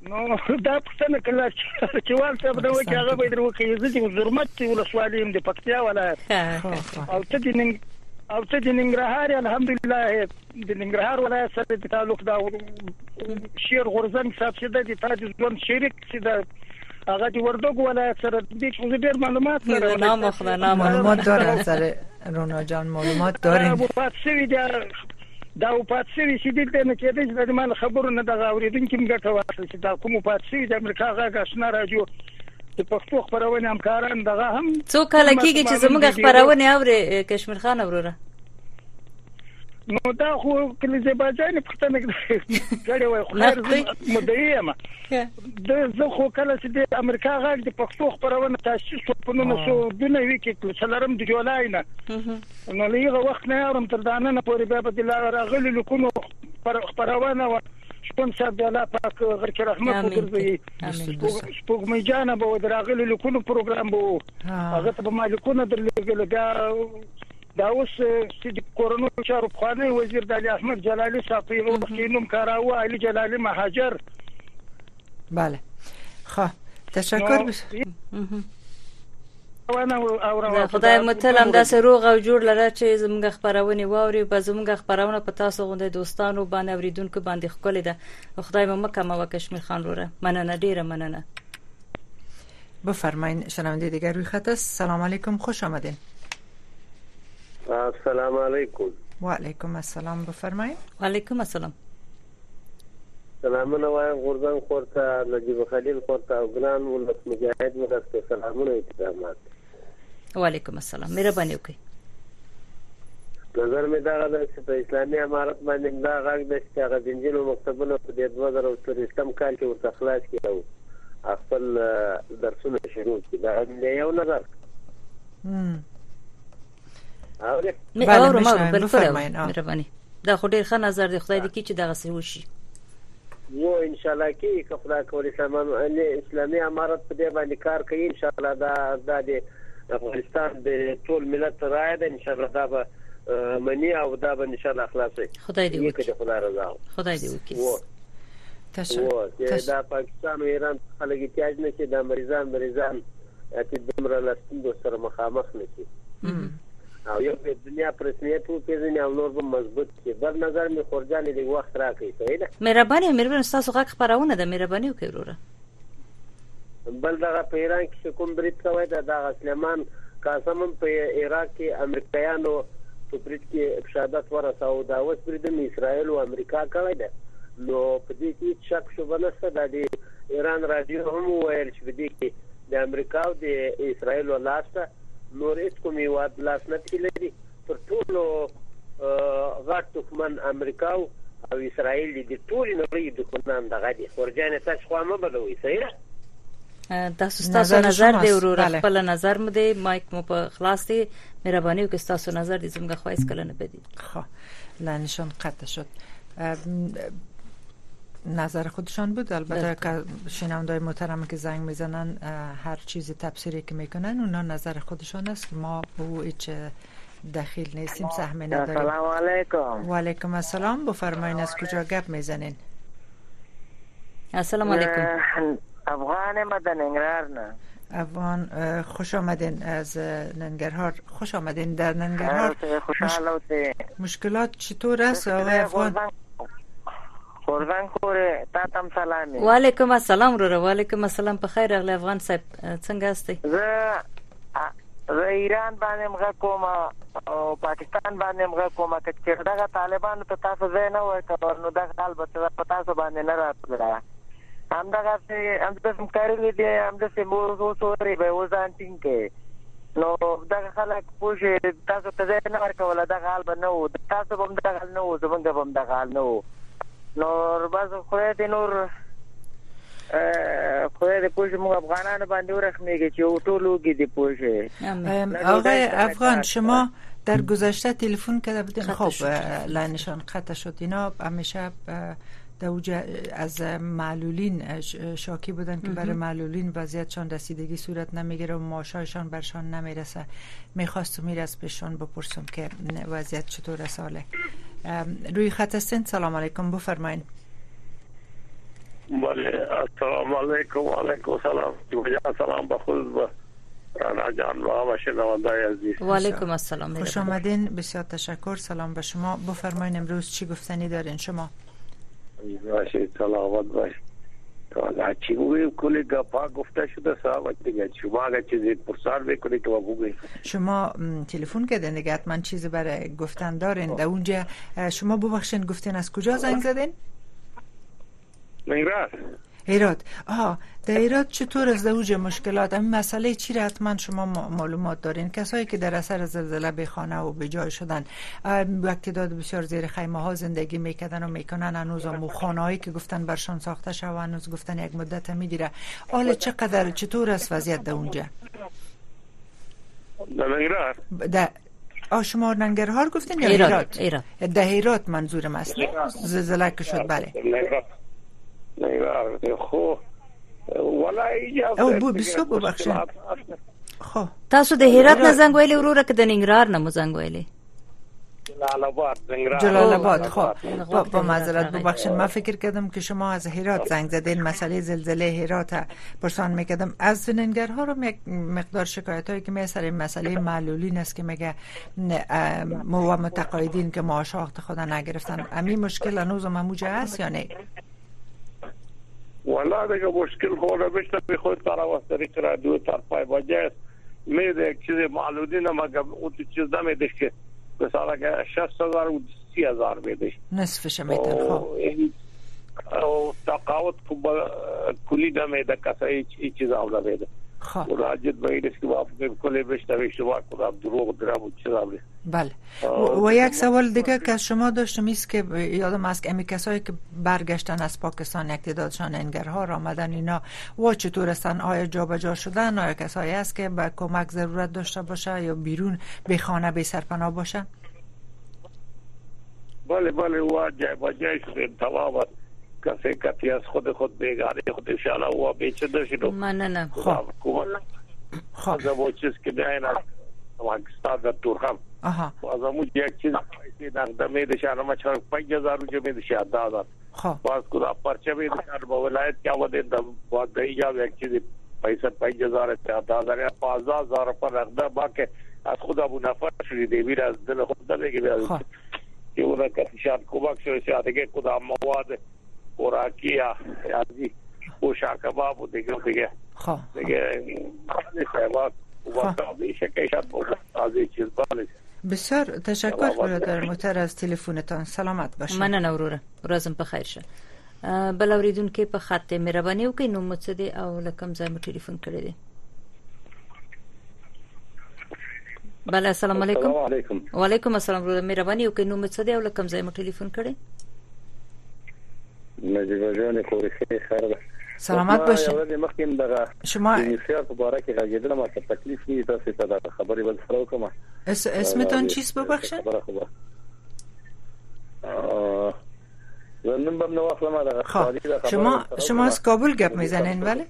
نو دا پښتنه کله چې والته به نو چې هغه به درو کې زه زرمت ولسوالۍ د پکتیا ولایت او ته د ننګرهار الحمدلله د ننګرهار ولایت سره د تعلق دا شیر غورزنګ صاحب چې د تاج ځوان شریک چې د هغه د وردګ ولایت سره د ډېر معلومات لري. معلومات داره سره رونا جان معلومات دارین. دا پاتسوي چې دلته نه کېدای چې د مال خبرو نه د اوریدونکو مګټه واخلي چې دا کوم پاتسوي د امریکا غاګه آشنا رادیو د پښتو خبرونه همکاران دغه هم څو کله کېږي چې زموږ خبرونه اوري کشمیر خان وروره. نو دا خو کله زباجان پښتنه غړي وای خو مدعي ما زه خو کله چې د امریکا غاګ د پښتو خبرونه تاسیس په 1992 کې څلورم د جولای نه نو لږه وخت نه اورم تر دانه نه پورې بیا په دلاره راغلي لکونو خبرونه و شپون صاحب د الله پاک غرق رحمت وګرځي سپوږمۍ جان به دراغلي لکونو پروګرام به هغه ته به مالکونه درلګل دا اوس چې د کورونو چارو خانه وزیر د علي احمد جلالي صاحب یو مخکینوم کاراوه علي جلالي مهاجر. بله خب تشکر خدای متعال داسې روغ او جوړ لره چې زموږ خبرونه واوري په زموږ خبرونه په تاسو غونډه دوستانو باندې اوریدونکو باندې خپل ده. خدای مو مکه مو کشمیر خان وره مننه ډیره مننه. بفرمایید شنونده دیگر روی خط است. سلام علیکم خوش آمدین. السلام علیکم. و علیکم السلام بفرمایید. و علیکم السلام. سلامونه وایم غورزنګ خورته نجیب خلیل خورته او ګران ولس مجاهد ورته سلامونه احترامات. و علیکم السلام مهرباني وکړئ. نظر مې دا غواړم چې په اسلامي امارت باندې دا غږ د هغه دنجلو مکتبونو په 2023 کال کې ورته خلاص کړو خپل درسونه شروع کړي. دا یو نظر مهرباني دا خو ډیر ښه نظر دی. خدای دې کړي چې دغه څه وشي. و ان شاء الله کې که خدای کولی اسلامي امارت په دې باندې کار کوي ان شاء الله دا د افغانستان د ټول ملت رائے ده ان شاء الله دا به منی او دا به ان شاء الله خلاصي. خدای دې وکړي. خدای رضا. خدای دې وکړي. تشکر. دا پاکستان او ایران خلک احتیاج نه چې د مریضان چې دمر لاستو سره مخامخ نشي او یو په دنیا پر رسمیت وو کې او نور به مضبوط شي. بل نظر می خورجانې د وخت راکې صحیح ده. مهرباني تاسو غږ خبرونه ده مهرباني وکړئ وروره. بل دغه په ایران کې کوم برید کوي دا سلیمان قاسم په عراق کې امریکایانو په برید کې شهادت ورساو. دا اوس برید د اسرائیل او امریکا کوي ده. نو په دې کې شک شوبه نشته. د ایران رادیو هم ویل چې په دې کې د امریکا او د اسرائیل ولاسته نور هیڅ کومي واد لاس نه لري. پر ټولو غټ دښمن امریکا او اسرائیل دي ټول نړۍ دښمنان دغه دي. ورجانه تاسو خو ما بدوي صحیح تاسو نظر دی وروره خپل نظر مو دی مایک مو په خلاص دی مهرباني وکړئ تاسو نظر دی زموږ خواهش کله نه بدید. خب لانشان قطع شد. نظر خودشان بود. البته که شنوندای محترم که زنگ میزنن هر چیز تفسیری که میکنن اونا نظر خودشان است که ما به هیچ دخیل نیستیم سهم نداریم. السلام علیکم. و علیکم السلام بفرمایید از کجا گپ میزنین؟ السلام علیکم. افغان مدن ننگرهار نه. افغان خوش آمدین از ننگرهار. خوش آمدین در ننگرهار. مشکلات چطور است آقای افغان؟ خورزنګ خورې تا تم سلام. و علیکم السلام وروره. و علیکم السلام په خیر اغلی افغان صاحب څنګه یاستئ؟ زه ایران باندې مغه کوم او پاکستان باندې مغه کوم چې دغه طالبانو ته تاسو ځای نه ورکړ نو دغه حال به تاسو باندې نه راځي. همدغه هم کاري دي همدغه مو سوري به وزن ټینګه نو دغه خلک پوښي تاسو ته ځای نه ورکول دغه حال به نه و. تاسو هم دغه نه و زمونږ هم دغه حال نه و. نور باز خو دې نور خو دې پوښ موږ افغانانو باندې ورخمیږي چې ټولوږي دې پوښ. آقای افغان شما در گذشته تلفن کرده بودین. خب لانشان قطع شد. اینا همیشه از معلولین شاکی بودن که برای معلولین وضعیتشان رسیدگی صورت نمیگیره و معاشایشان برشان نمیرسه. میخواستم از پیششان بپرسم که وضعیت چطور است حاله. روی خط هستین. سلام علیکم بفرمایید. بله السلام علیکم و علیکم السلام. سلام به خود و رانا جان و شنونده‌های عزیز. و علیکم السلام. خوش آمدین. بسیار تشکر. سلام به شما. بفرمایید امروز چی گفتنی دارین شما؟ باشه سلامت باش. حالا چی بگویم کلی گپا گفته شده صاحب دیگه شما اگه چیزی پرسان بکنید که ما بگویم. شما تلفن کردین دیگه حتما چیزی برای گفتن دارین. در اونجا شما ببخشین گفتین از کجا زنگ زدین؟ هرات. در هرات چطور از اوج مشکلات این مسئله چی را حتما شما معلومات دارین؟ کسایی که در اثر زلزله به خانه و به جای شدن و تعداد بسیار زیر خیمه ها زندگی میکردن و میکنن، هنوز هم خانه‌هایی که گفتن برشان ساخته شده هنوز گفتن یک مدت میگیره. حالا چطور است وضعیت در اونجا؟ در شما ننگرهار گفتین یا هرات؟ در هرات منظورم است. زلزله که شد. بله خو او بسیار ببخشید. خو تاسو د هرات نه زنګ ویلې وروره که د ننګرهار نه مو زنګ ویلې؟ جلال آباد. خب با معذرت ببخشید من فکر کردم که شما از هرات زنگ زدین. مسئله زلزله هرات پرسان میکردم. از ننگرهار هم یک مقدار شکایت هایی که میسر مسئله معلولین است که میگه مو متقاعدین که معاش وقت خود نگرفتن. امی مشکل هنوز هم موجه هست یا نه؟ والا دیگه مشکل خورده بشته به خود طرف را دو طرفای باجه میده یک چیز معلودین هم اگه اون چیز نمیده که مثلا اگه 60,000 و 30,000 میده نصفش میتن. خب تقاوت کلی نمیده کسا هیچ چیز هم نمیده. خب راجد باید که وافقه کلی بشته به اشتباه کنم دروغ درم و چیز هم. بله و یک سوال دیگه که شما داشتم ایست که یادم است که امی کسایی که برگشتن از پاکستان یک تعدادشان ننگرهار آمدن اینا و چطور هستن؟ آیا جا به جا شدن؟ آیا کسایی هست که به کمک ضرورت داشته باشه یا بیرون به خانه به سرپناه باشه؟ بله و جای شدن تمام کسی کتی از خود بیگانه خودشان و بیچه داشتن. نه خب از اون چیز که داین از پاکستان در تورخم از اون یک چیز نقده میدشن اما چرا 5,000 روچه میدشن دادن. باز کدا پرچه میدشن با ولایت که آمده باز دیگه یک چیزی پیسه 5,000 دادن 15,000 پر نقده با که از خدا منافع شدی دیویر از دل خود نمیگه بیاد که اونا کسیشان کمک شده دیگه کدا مواد خوراکی یعنی پوشاک کباب و دیگه دیگه بسیار تشکر برادر محترم از تلفنتان. سلامت باشید. مننه وروره. ورځم په خیر شه. بل اوریدونکو په خاطر مهرباني وکړئ نو مڅدي او لکم ځای مو ټلیفون کړی دی. بله السلام علیکم. و علیکم السلام وروره. مهرباني وکړئ نو مڅدي او لکم ځای مو ټلیفون کړی. نجیب جان خورخی خیر. سلامت باشید. شما انیشیار مبارک راجدل ما تکلیف نیست تاسو ته خبري بل سره کوم. اسمتون چیست ببخشید؟ نمبر نو اخلا ما ده. شما از کابل گپ میزنین ولی؟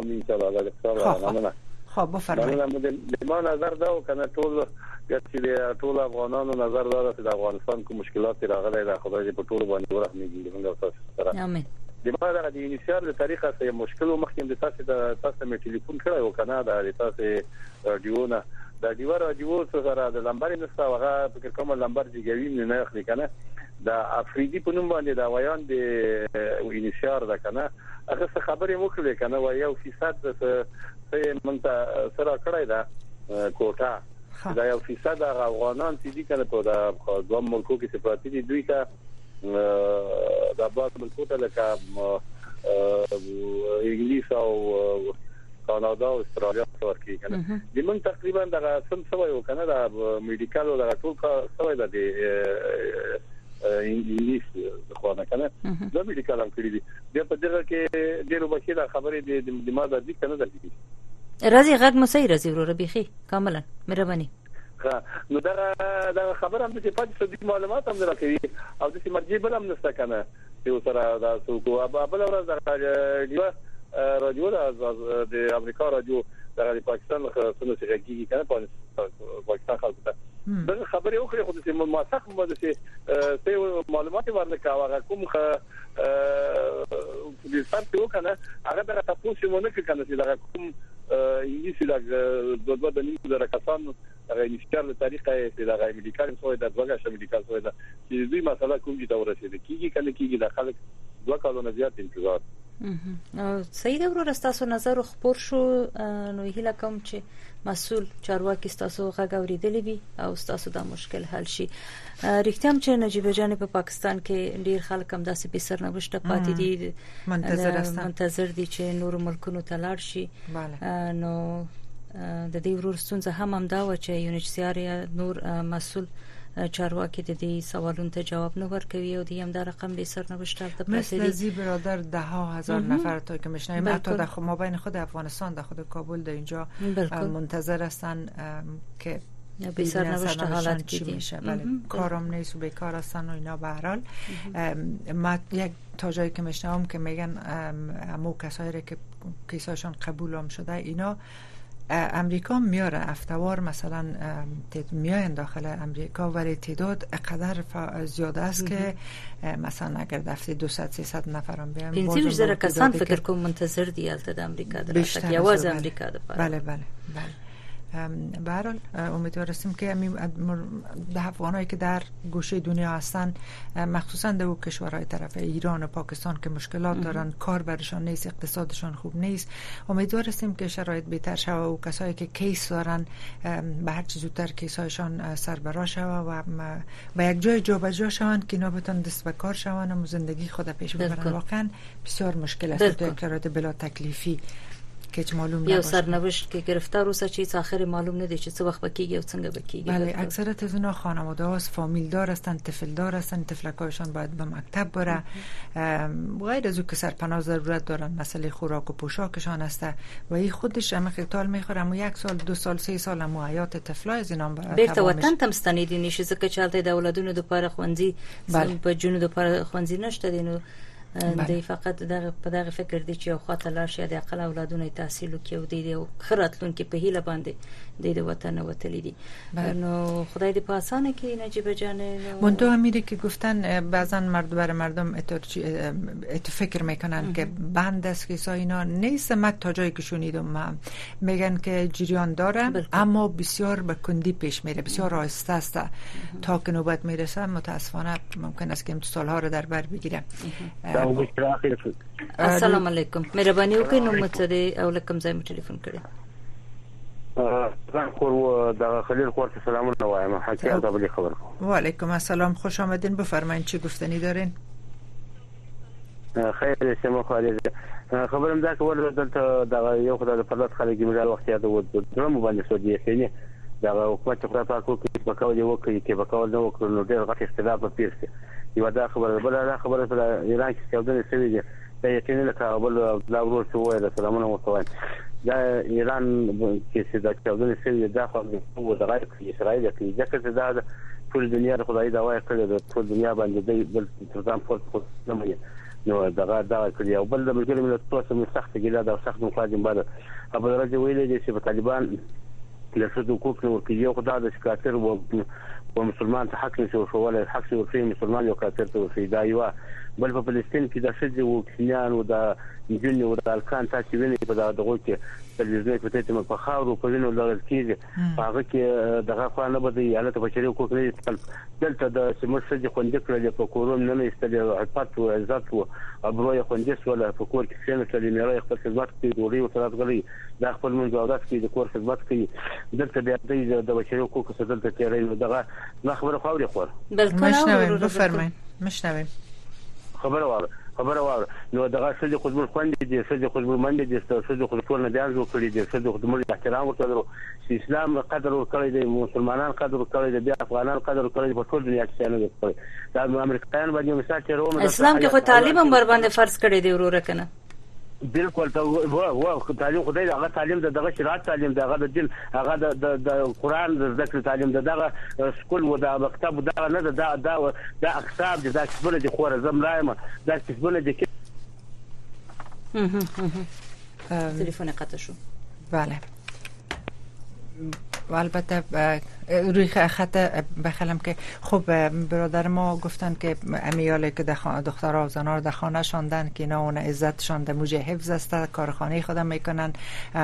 خب بفرمایید. ما نظر دا کنه ټول افغانانو نظر دا چې د افغانستان کوم مشکلات راغلي دا خدای دې په ټول باندې ورحمېږي موږ تاسو سره. امين. دماغ د انیشیار د تاریخ سره مشکل مخکې د تاسو مې ټلیفون کړو کنه د تاسو رادیوونه د رادیو سره د لمبر نستا هغه فکر کوم لمبر دیګوي نه اخلي کنه د افریدي په نوم باندې دا ویان د انیشیار دا کنه هغه څه خبرې وکړي کنه و یو فیصد څه مونږ سره کړی دا کوټه دا یو فیصد افغانان چې دي کنه په دوه ملکو کې سپارتي دي دوی ته دا بعض ملکو ته لکه انګلیس او کانادا او استرالیا ورکی کنه د من تقریبا دا سم سوي وکنه دا میډیکل او دا ټول کا سوي د انګلیس خو نه کنه دا میډیکل هم کړی دي په دغه کې ډیرو بشیره خبرې د دماغ د دې کنه درځي راځي غږ مو صحیح راځي ورو بيخي کاملا مهرباني. نو دا خبر هم چې پاتې د معلومات هم راکړي او د مرجع بل هم نشته کنه چې سره دا څوک بل ورځ د رادیو د امریکا رادیو د پاکستان څخه څنګه کنه پاکستان خلکو ته دا خبرې وکړي خو د موثق مده چې معلومات ورنکا هغه کوم د سر ته وکنه هغه دغه تاسو مونږ کې کنه چې دا کوم انګلیسي دا د نیمه زره کسانو هغه انشتار طریقه چې دا میډیکال سوی دا دغه میډیکال سوی دا چې دوی مسله کوم چې دا ورسېده کیږي د خلک 2 کالونه زیات انتظار سید ورور تاسو نظر خبر شو نو هیله کوم چې مسؤل چارواکي تاسو غږ اوریدلی وي او تاسو دا مشکل حل شي. ریښتیا چې نجیب جان په پاکستان کې ډیر خلک هم داسې به سرنوشت پاتې دي منتظر دي چې نور ملکونو ته لاړ شي. نو د دې ورور ستونزه هم دا و چې UNHCR یا نور مسؤل چارواکي د دې سوالونو ته جواب نه ورکوي او د هم دا رقم به سرنوشت ته پاتې دي. مثل برادر 10,000 نفر تا که میشنیم حتی در مابین خود افغانستان در خود کابل در اینجا منتظر هستن که به سرنوشت حالت چی میشه. بله کارم نیست و بیکار هستن و اینا. به هر حال ما یک تا جایی که میشنم که میگن امو کسایی که کیساشون قبول هم شده اینا امریکا میاره افتوار مثلا میاین داخل امریکا ولی تعداد اقدر زیاده است که مثلا اگر دفعه 200-300 نفرم بیان 15,000 کسان فکر کوم منتظر دی البته د امریکا درته یواز امریکا د بله بله بله. به هر حال امیدواریم که ده افغانایی که در گوشه دنیا هستن مخصوصا در کشورهای طرف ایران و پاکستان که مشکلات دارن، کار برشان نیست، اقتصادشان خوب نیست، امیدواریم که شرایط بهتر شود و کسایی که کیس دارن به هر چه زودتر کیسایشان سربرا شود و یک جای جابجا شوند که اینا بتونن دست به کار شوند و زندگی خود پیش ببرن. واقعا بسیار مشکل است تو یک شرایط بلا تکلیفی که معلوم نباشه. یا سرنوشت که گرفتار اوسه چیز آخر معلوم نده چه وقت بکیږي او څنګه بکیږي. بله اکثریت از اونا خانواده هاست، فامیل دار هستن، طفل دار هستن، طفلکایشان باید به مکتب بره. غیر از او که سرپناه ضرورت دارن، مسئله خوراک و پوشاکشان است و این خودش هم خطال میخوره. اما 1 سال 2 سال 3 سال هم حیات طفلای از اینا بیرته وطن تم ستنیدي نشي ځکه چې هلته د اولادونو لپاره خوندې په جنو لپاره خوندې نشته دي. نو دی فقط په دغه فکر دی چې یو خاطر لا شه د عقل اولادونه تحصیل کوي او د خراتلون کې په هیله باندې د وطن وتلی دي. نو خدای دې په اسانه کې نجیب جان منتو امیری که گفتن بعضا مردم فکر میکنن که بند است که اینا نیست. من تا جایی که شنیدم میگن که جریان داره اما بسیار به کندی پیش میره، بسیار آهسته است تا که نوبت میرسه. متاسفانه ممکن است که سالها رو در بر بگیره. السلام علیکم. مهرباني وکړئ نو متدي او لکم ځای مو ټلیفون کړی. خور د خلیل خورت سلامونه وایم. حقیقت د خبر. و علیکم السلام، خوش آمدین. بفرمایید چی گفتنی دارین؟ خیر شما خالد. خبرم دا کول دلته د یو خدای په لات خلک مجال وخت یاد و درمو باندې سودی خینه دا حکومت خپل پاکو کې بکاو دی وکړي کې بکاو نه وکړو نو ډېر غټ اختلاف په پیښه یو دا خبره بل خبره پر ایران کې چاودنې شوې دي. دا یقینا له کابل لا ورور شو د سلامونه متوان دا ایران کې چې دا چاودنې شوې دا خو د غیر اسرائیل کې ځکه چې دا ټول دنیا د خدای دا وایي کړی د ټول دنیا باندې د بل ترځم فورس نه مې نو دا کړی او بل د ملګری ملتونو سره سخت ګیله دا سخت مقاومت بعد ابو درجه ویلې دي چې طالبان له څه حقوق نور کې یو خدای د کافر و مسلمان ته حق نشو شوولای، حق شو چې مسلمان یو کافر ته وشي. دا یو بل په فلسطین کې د شذ او کینیان او د جن او د الکان تاسو ویني په دغه کې تلویزیون په تته په خاورو په وینو لږ کېږي. هغه کې دغه خو نه بده حالت بشري حقوق نه دلته د سیمرسج خوندې کړل په کوروم نه استل عفت او عزت او ابروي خوندې ولا په کور کې څنګه چې میرا خپل خدمت کوي دوی او طرف غلي د خپل منځاودات کې د کور خدمت کوي. دلته د بشري حقوق څخه دلته تیرې دغه نه خبره خوري خور مشنویم. بفرمایید مشنویم. خبره واره نو دغه څه د خدمت خوندې دي، څه د خدمت منډه دي، څه د خدمت نه بیان جوړ کړی دي، څه د خدمت احترام ورته چې اسلام قدر ورکړي دي، مسلمانان قدر ورکړي دي، بیا افغانان قدر ورکړي دي، په ټول دنیا کې څنګه کوي. دا امریکایان باندې مثال چیرونه اسلام کې خو تعلیم هم ور باندې فرض کړی دی وروره کنه. بالکل ته و تعلیم خدای هغه تعلیم دغه شریعت تعلیم دغه د دین هغه د قران د ذکر تعلیم دغه سکول و د مکتب دغه نه د اقسام د کسبونه د خور زم رایم د کسبونه د تلفن قطع شو. بله و البته روی خط بخلم که خب برادر ما گفتن که امیاله که دخترها و زنها در خانه شاندن که اینا اون عزت شانده موجه حفظ است، کارخانه خودم میکنن،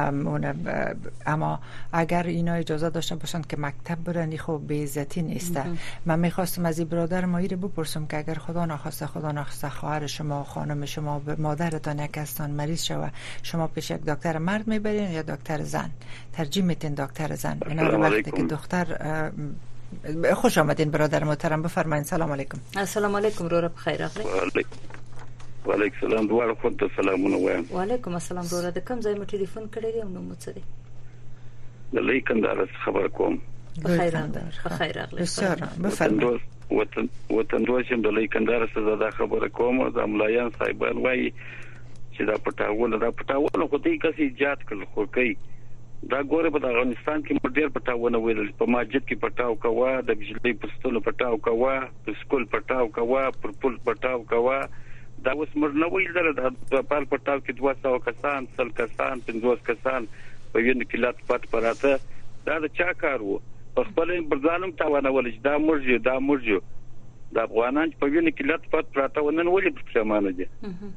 اما اگر اینا اجازه داشته باشن که مکتب برن خب به عزتی نیست. من میخواستم از این برادر ما رو بپرسم که اگر خدا نخواسته خواهر شما، خانم شما، مادرتان یک هستن مریض شوه، شما پیش یک دکتر مرد میبرین یا دکتر زن؟ ترجیح میتین دکتر زن؟ اینا رو وقتی که دختر خوش آمدین برادر محترم، بفرمایید. سلام علیکم. السلام علیکم، رو بخیر اخلی. و علیکم السلام، دوار خود ته سلامونه وایم. و علیکم السلام، رو د کوم ځای مو ټلیفون کړی دی نو مو څه دی؟ د لیکندار خبر کوم. بخیر اخلی. بسیار بفرمایید. وطن دوشم د لیکندار څخه دا خبره کوم، د ملایان صاحبان وایي چې دا پټاونه خو دې کسي ایجاد کړل خو کوي دا ګوره په افغانستان کې مډیر پټاونه ویل، په مسجد کې پټاو کوا، د بجلی پستونو پټاو کوا، په سکول پټاو کوا، پر پل پټاو کوا، دا اوس موږ نه ویل دا په پال پټاو کې 200 کسان، 100 کسان، 50 کسان په یوه کلات پټ پراته، دا د چا کار وو؟ په خپل برځانم تاوانه ولې دا مرجو د افغانان په یوه کلات پټ پراته ونن ولې په شمانه دي.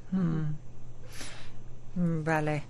بله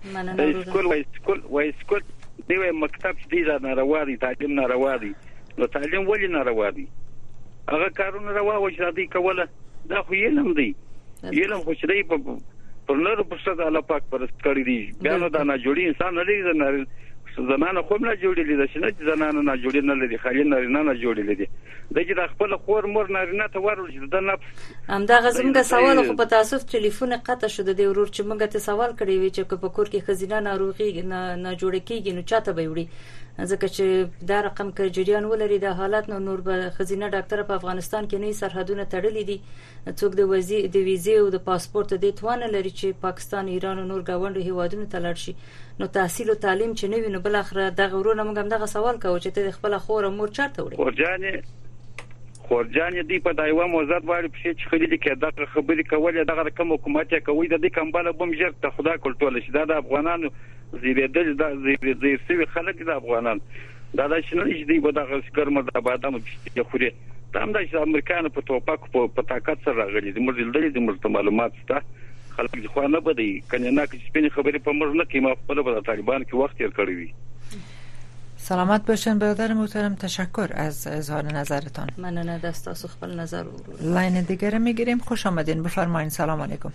سکول دیوه مکتب دې دا ناروا دي، تعلیم ناروا دي، نو تعلیم ولې ناروا دي؟ هغه کارونه روا و چې دې کوله دا خو علم دی، علم خو چې دی په نورو په څه د الله پاک پر سکړی دی، بیا نو دا نه جوړي انسان نه لري، زنانه خو نه جوړېلې ده چې نه زنانه نه جوړې نه لري، خالي نه جوړېلې دي، د چې د خپل خور مور نارینه ته ورول د نفس همدا غزمګه سوال خو په تاسف ټلیفون قطع شو د ورور چې موږ ته سوال کړی وی چې په کور کې خزینه ناروغي نه جوړ کیږي نو چاته به وړي، ځکه چې دا رقم کې جریان ولري د حالات نور به خزینه ډاکټر په افغانستان کې نه سرحدونه تړلې دي، څوک د ویزې او د پاسپورت د توانه لري چې پاکستان، ایران او نور گاونډي هیوادونو ته لاړ شي، نو تحصیل او تعلیم چې نوی نو بل اخره د غرونه موږ هم دغه سوال کوو چې ته خپل خور مور چارته وړي. خورجان دی په دایو موزات وایي چې خلیدي کې دغه خبرې کولې دغه کوم حکومت کوي د دې کمباله بم جر ته خدا کولټول شي، دا د افغانانو زیریدل د زیری خلک د افغانان دا د شنو دی په دغه ګرمه د بادام چې خوري دا هم د امریکانو په توپک په طاقت سره راغلي دي، موږ دلته د مرته معلومات سته خلک خو نه بدی کنه نه چې سپین خبرې په موږ نه کې ما خپل په طالبان کې وخت تیر کړی وي. سلامت باشین برادر محترم، تشکر از اظهار نظرتان. مننه، دست تاسو خپل نظر لاین دیگه میگیریم. خوش آمدین، بفرمایید. سلام علیکم.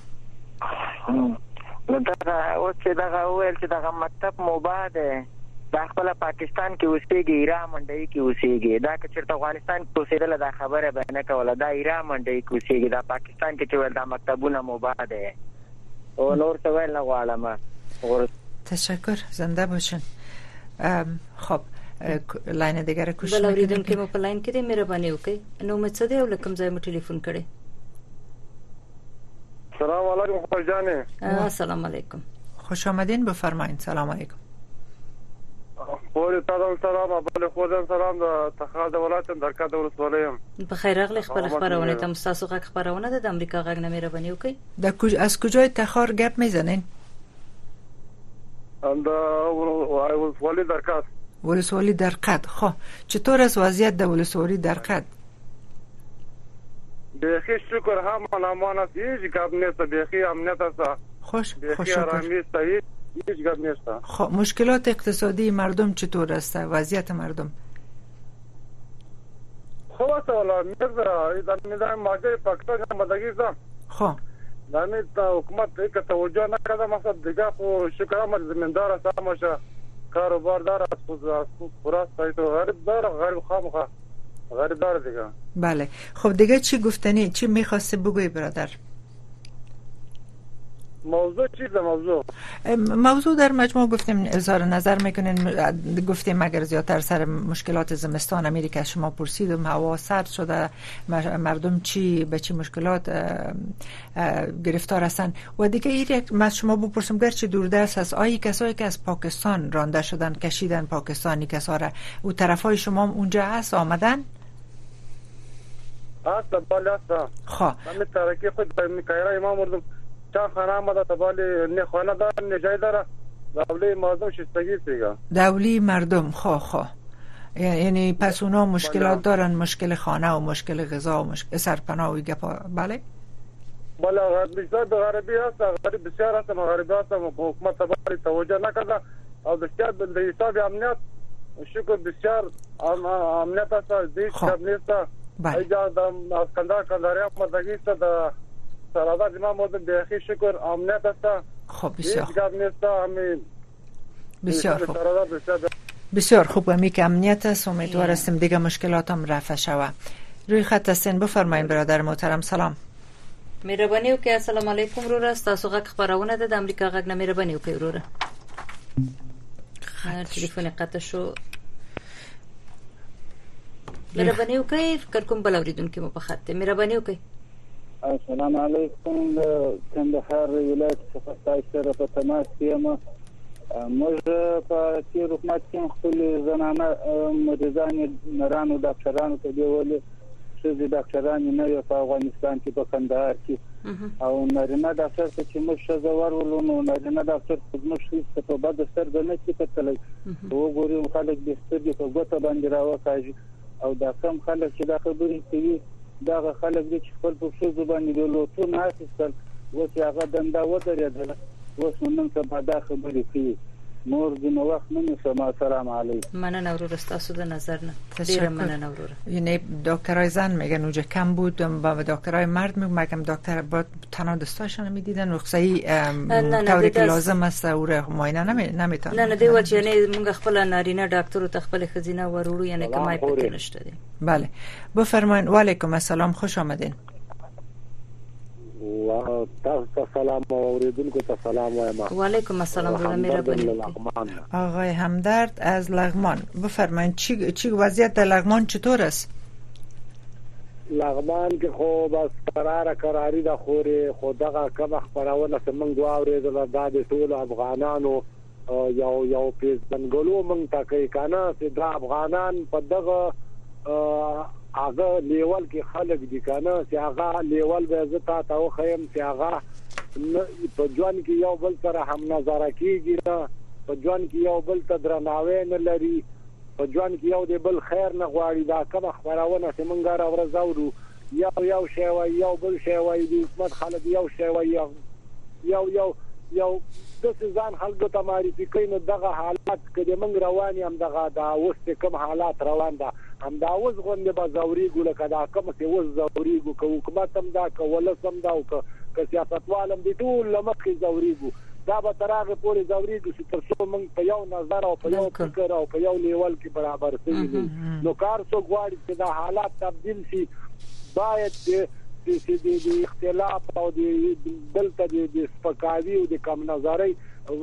دغه او چې دغه ویل چې دغه مکتب مباح ده د خپل پاکستان کې اوسېږي، ایران منډي کې اوسېږي، دا که چیرته افغانستان کې اوسېدل دا خبره به نه کوله، دا ایران منډي کې اوسېږي، دا پاکستان کې چې ول دا مکتبونه مباح ده او نور څه ویل نه غواړم. تشکر، زنده باشین. خب لاین دیگر کوشش میکنیم. بلوریدون که ما په لاین کې دې مهرباني وکړئ. نو مڅ دې او لکم ځای مو ټلیفون کړي. سلام علیکم خورجانه. السلام علیکم. خوش آمدین، بفرمایید. سلام علیکم. خوري تاسو سلام، بل خودم سلام د تخاذ ولایت درکا د ولسوالیم. بخیر اغلی خبر خبرونه ته مستاسو غږ خبرونه د امریکا غږ نه مهرباني وکړئ. از کجای تخار گپ میزنین؟ اند ولسوالی درکات. ولسوالی درکات. خب چطور است وضعیت در ولسوالی درکات؟ بیخی شکر هم امان است، هیچ گپ نیست، بیخی امنیت است. خوش آرامی است، هیچ گپ نیست. خب مشکلات اقتصادی مردم چطور است؟ وضعیت مردم خوب است ولی میرزا ایدان ماجر پاکستان مدگی است. خب دانی تا حکومت یک توجه نکرده، مثلا دیگه خو شکر آمد زمیندار است، همشه کاروبار دار است، پراست تو غریب دار، غریب خامخا غریب دار دیگه. بله خب دیگه چی گفتنی؟ چی میخواسته بگوی برادر؟ موضوع چیزه؟ موضوع در مجموع گفتیم اظهار نظر میکنین، گفتیم اگر زیادتر سر مشکلات زمستان امیر که شما پرسیدم، هوا سرد شده، مردم به چی مشکلات گرفتار هستن و دیگه یک از شما بپرسم گرچه دوردست هست، آیا کسایی که از پاکستان رانده شدن کشیدن پاکستانی کسا را او طرفای شما اونجا هست آمدن؟ هست بله هست. خواه من ترکی خود میکایره امام مردم چند خانه آمده تبالی نه خانه دار نه جای داره، دولی مردم شستگی سیگا. دولی مردم خواه یعنی پس اونا مشکلات دارن، مشکل خانه و مشکل غذا و مشکل سرپناه و گپا. بله بله بیشتر غربی هست، غریب بسیار هست، غریبی هست و حکومت سباری توجه نکرده و بسیار به حساب امنیت شکر بسیار امنیت هست، دیش کم نیست. اینجا از کندهاری مردگی است، در سرادار جمعه مورد بیخی شکر امنیت هست. خب بسیار خوب. بسیار خوب. بسیار خوب. و که امنیت است، امیدوار هستیم دیگه مشکلات هم رفع شود. روی خط هستین، بفرمایید برادر محترم. سلام. مهرباني وکړئ. السلام علیکم وروره. تاسو غږ خبرونه ده د امریکا غږ نه. مهرباني وکړئ وروره. ټلیفون قطع شو. مهرباني وکړئ. فکر کوم بل اوریدونکو مو په خط ده. مهرباني وکړئ. السلام علیکم. کندهار ولایت څخه تاسو سره په تماس یم. موږ په تیر حکومت کې خپل زنانه مریضان نرانو ډاکټرانو ته دیولې چې ډاکټران نه یو په افغانستان کې په کندهار کې او نارینه ډاکټر چې موږ شزوار ولونو نارینه ډاکټر موږ هیڅ په بد سترګې نه کتلای. وګورئ خلک د سترګې په ګوته باندې راوکاږي او دا کم خلک چې دا خبرې کوي دا خلک چې خپل په شزو باندې ولوتو نه اخیستل اوس هغه دنده ودرېدله. اوس نن څه دا خبرې کوي. نور د نو وخت نه سم. سلام علیکم. مننه وروره تاسو د نظر نه. ډیر مننه وروره. یعنی دکترای زن میگن اونجا کم بود و دکترای مرد میگم دکتر با تنها دستاشون میدیدن رخصتی طوری که لازم است او را معاینه نمیتونن. نه دی وجه یعنی موږ خپل نارینه ډاکټر ته خپل خزینه ورورو یعنی کمای پکې نشته دي. بله بفرمایید. و علیکم السلام، خوش آمدین. و تاسو سلام اوریدونکو ته سلام وایم. و علیکم السلام. مهرباني. آقای همدرد از لغمان، بفرمایید چی وضعیت در لغمان چطور است؟ لغمان کې خو بس قراری د خوري خدغه کم خبرونه سمنګ واورېدل د ټول افغانانو یو پیژنګلو مونږ ته کوي کنه چې د افغانان په دغه هغه لیول کې خلک دي کنه چې هغه لیول به زتا ته خیم چې هغه په ځوان کې یو بل سره هم نظر کیږي نه، په ځوان کې یو بل ته درناوی نه لري، په ځوان کې یو د بل خیر نه غواړي. دا کوم خبرونه چې مونږ راوړو یو شی وای یو بل شی وای د حکومت خلک یو شی وای یو د ځان خلکو ته معرفي کوي. نو دغه حالات کې موږ روان یم دغه دا اوس کوم حالات روان ده هم دا اوس غونډه به زوري ګول کدا کوم چې اوس زوري ګو کو حکومت هم دا کول سم دا او که سیاستوالم دي ټول لمخې زوري ګو دا به ترغه پورې زوري ګو چې تر څو موږ په یو نظر او په یو فکر او په یو لیول کې برابر شي. نو کار څو غواړي چې دا حالات تبدیل شي باید د اختلاف او د دلته د سپکاوي او د کم نظری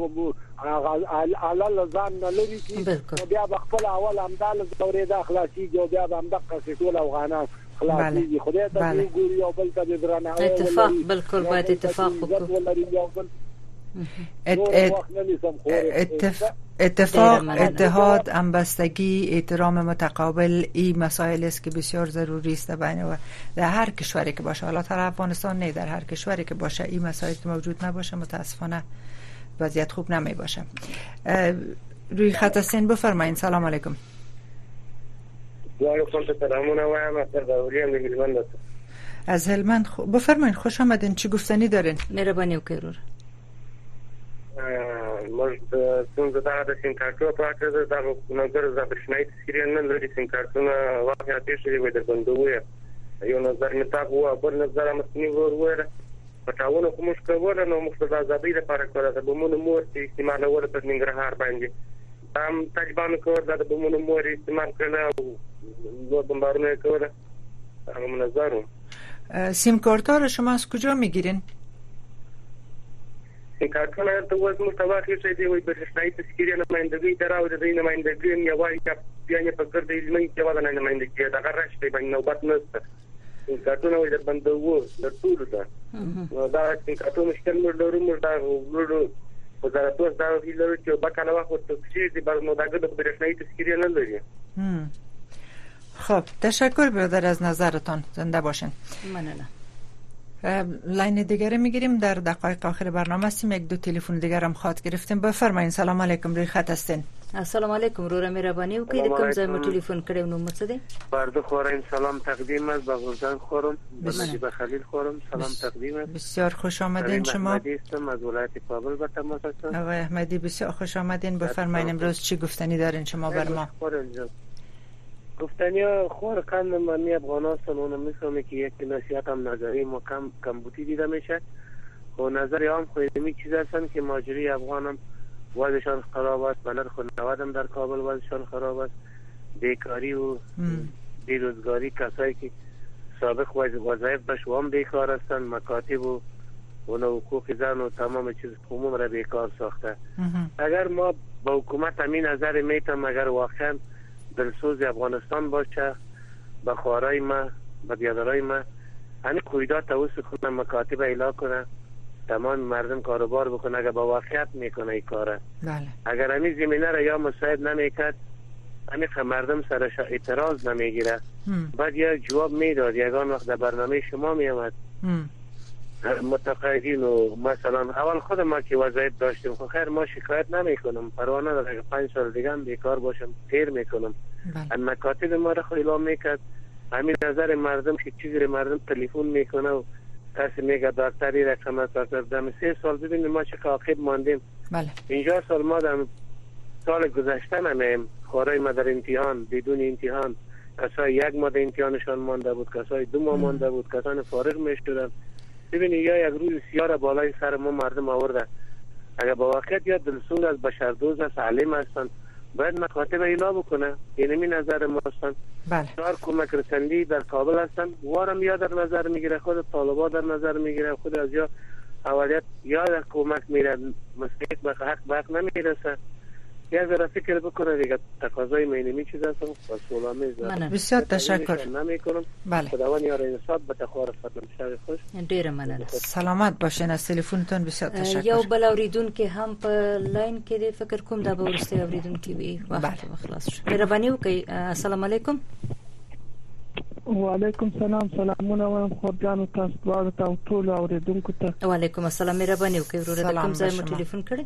علل ځان نه لري چې بیا خپل اول همدال دورې د اخلاصي جو بیا هم دغه ټول افغانان خلاصي خدای ته ګوري او بل ته درناوی اتفاق بالکل باید اتفاق وکړو. اتفاق، اتحاد، همبستگی، احترام متقابل این مسائل است که بسیار ضروری است بین و در هر کشوری که باشه. حالا در افغانستان نه، در هر کشوری که باشه این مسائل موجود نباشه متاسفانه وضعیت خوب نمی باشه. روی خط هستین، بفرمایید. سلام علیکم. و علیکم السلام. از هلمند بفرمایید. خوش آمدین. چی گفتنی دارین؟ مهربانی وکړئ. موږ څنګه دا د سیم کارتونو په اړه دا نظر د برښنایي تذکرې نه لري. سیم کارتونه واقعا تاسو یې د بندوي یو نظر متاب و بل نظر مسنی ور پټاونه کوم څه کول نو مختصر آزادۍ لپاره کړه د بمونو مور استعمال ول په ننګرهار باندې هم طالبانو کول د بمونو مور استعمال کړه او نو بمبارونه کول هم نظر. سیم کارت‌ها رو شما از کجا میگیرین؟ کارتونه ته وز مستواخی شي دی وي برښنایي تذکرې نمائندګۍ تراو د دې نمائندګۍ یو وايي چې بیان په کړ دی لمن چې ولا نمائندګۍ دا غرشته باندې نوبت نشته. کارتونه وي در باندې وو د ټول دا دا کارتونه مشکل لرو موږ دا ورو وزارت دا ویلو چې بکانه وخت تفصیل دی باندې دا د برښنایي تذکرې نه لري. خب تشکر برادر از نظرتان. زنده باشین. ممنونم. لاین دیگه میگیریم. در دقایق آخر برنامه هستیم. یک دو تلفن دیگر هم خواهد گرفتیم. بفرمایید. سلام علیکم. روی خط هستین. السلام علیکم وروره مهرباني وکړئ د کوم ځای مو ټلیفون کړو نو مڅ دی فردا خورم سلام تقدیم است به غزن خورم به نجیب خلیل خورم سلام تقدیم است. بسیار خوش آمدین شما. احمدی هستم از ولایت کابل به تماس هستم. آقای احمدی بسیار خوش آمدین. بفرمایید امروز چی گفتنی دارین شما بر ما؟ گفتنی خور کن منی افغانستان اونم میفهمه که یک نصیحت هم نظری ما کمبودی دیده میشه و نظر عام خودمی چیز هستن که ماجری افغان هم وضعشان خراب است، بنر خود نوادم در کابل وضعشان خراب است، بیکاری و بیروزگاری، کسایی که سابق وظایف بشوام بیکار هستند، مکاتب و حقوق زن و تمام چیز عموم را بیکار ساخته. اگر ما با حکومت همین نظر میتم اگر واقعا دلسوز افغانستان باشه به خوارای ما به بیادرای ما همین قیدات توسط کنه، مکاتب ایلا کنه، تمام مردم کاروبار بکنه، اگر با واقعیت میکنه این کاره. بله. اگر همین زمینه را یا مساعد نمیکرد همین مردم سرش اعتراض نمیگیره بعد یک جواب میداد. یگان وقت در برنامه شما میامد متقاعدین و مثلا اول خود ما که وظایف داشتیم خب خیر ما شکایت نمیکنم، پروا نداره، اگر 5 سال دیگه هم بیکار باشم تیر میکنم. ان مکاتب ما را اعلام میکرد همین نظر مردم که چیزی مردم تلفن میکنه و کسی میگه دکتری رقم است دکتر دم 3 سال ببینیم ما چه عاقب ماندیم. بله. 50 سال ما در سال گذشته نمیم خورای ما در امتحان بدون امتحان، کسای 1 ماه امتحانشان مانده بود، کسای 2 ماه مانده بود، کسان فارغ میشدن. ببینید یا یک روز سیاره بالای سر ما مردم آورده. اگر با واقعیت یا دلسوز از بشردوز از علم هستند باید مکاتب اینا بکنه. اینمی نظر ما هستند. بله. چهار کمک رسندی در کابل هستند وارم یا در نظر میگیره، خود طالبا در نظر میگیره، خود از یا اولیت یا در کمک میره مسئولیت به حق نمیرسه. یا ذره فکر بکنه دیگه تقاضای مینیمی چیز هستم و سولامیز بسیار تشکر. نمیکنم. بله. خداوند یار انصاف به تخوار فتنم شب خوش. ډیره مننه. سلامت باشین. از تلیفونتون بسیار تشکر. یو بل اوریدونکو هم په لاین کې دی، فکر کوم دا به ورسته اوریدونکو وي وخت خلاص شو. مهرباني وکړئ. السلام علیکم. وعلیکم السلام. سلامونه وایم خورجانو تاسو دواړو ته او ټول اوریدونکو ته. وعلیکم السلام. مهرباني وکړئ وروره د کوم ځای مو ټلیفون کړی؟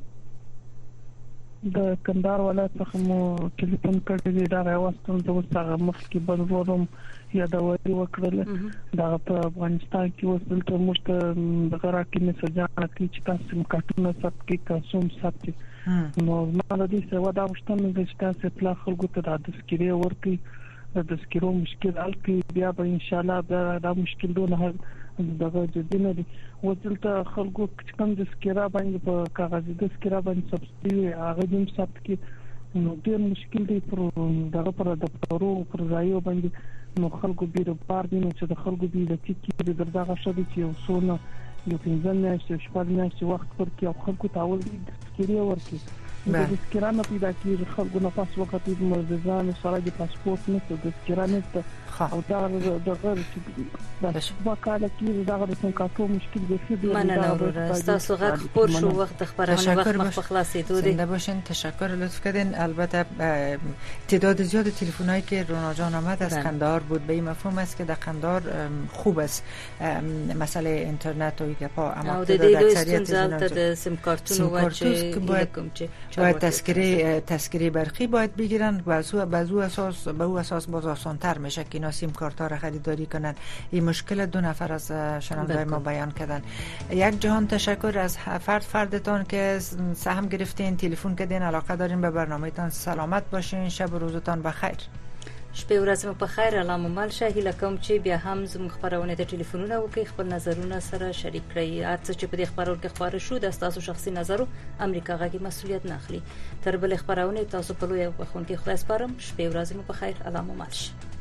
د کندهار ولایت څخه مو ټلیفون کړی. دا راوستم د وسغه مخکې بلورم یادوي وکړل. دا په افغانستان کې وصل ته مشت د غراکې مسجانه کې چې تاسو مکاتونه ثبت کې تاسو ثبت نو ما د دې څه ودا وشتم چې تاسو په خلکو ته د تذکیره ورکړي، د تذکیرو مشکل حل کړي، بیا به ان شاء الله دا مشکل دونه حل دغه جدي نه دي. وځلته خلکو کوم د تذکیره باندې په کاغذي تذکیره باندې سبسیډي هغه دیم ثبت کې نو ډېر مشکل دی پر دغه پر د پرو پر ځایو باندې نو خلکو بیره بار دي نو چې د خلکو بیره کې د دغه شته چې وسونه یو پنځه میاشتې شپږ میاشتې وخت ورکړي او خلکو ته اول تذکیره ورکړي. د تذکیره نه پیدا کیږي خلکو نه پاس وخت د مرزان سره د پاسپورت نه د تذکیره نه او دا دغه د شبکه کې دغه د څنګه مشکل دی. مننه وروره تاسو غږ خبر شو وخت خبرونه وخت مخ خلاصېدو دی. زنده باشین. تشکر لطف کردین. البته تعداد زیاد تلفن‌هایی که رونا جان آمد از قندهار بود به این مفهوم است که در قندهار خوب است مسئله اینترنت و گپا اما تعداد اکثریت د سیم کارتونو و چه باید تذکره برقی باید بگیرن و به او اساس باز آسان‌تر میشه که اینا سیم کارت را خریداری کنن. این مشکل 2 نفر از شنونده‌های ما بیان کردن. یک جهان تشکر از فردتان که سهم گرفتین، تلفن کردین، علاقه دارین به برنامه‌تان. سلامت باشین. شب و روزتان بخیر. شپه ورځ مو په خیر. الله مو مل شه. هیله کوم چې بیا هم زموږ خبرونه ته ټلیفونونه وکړئ، خپل نظرونه سره شریک کړئ. هرڅه چې په دې خبرونو کې خبره شو د تاسو شخصي نظر او امریکا غږی مسؤلیت نه اخلي. تر بل خبرونه تاسو په لوی وخت کې خلاص پرم. شپه ورځ مو په خیر. الله مو مل شه.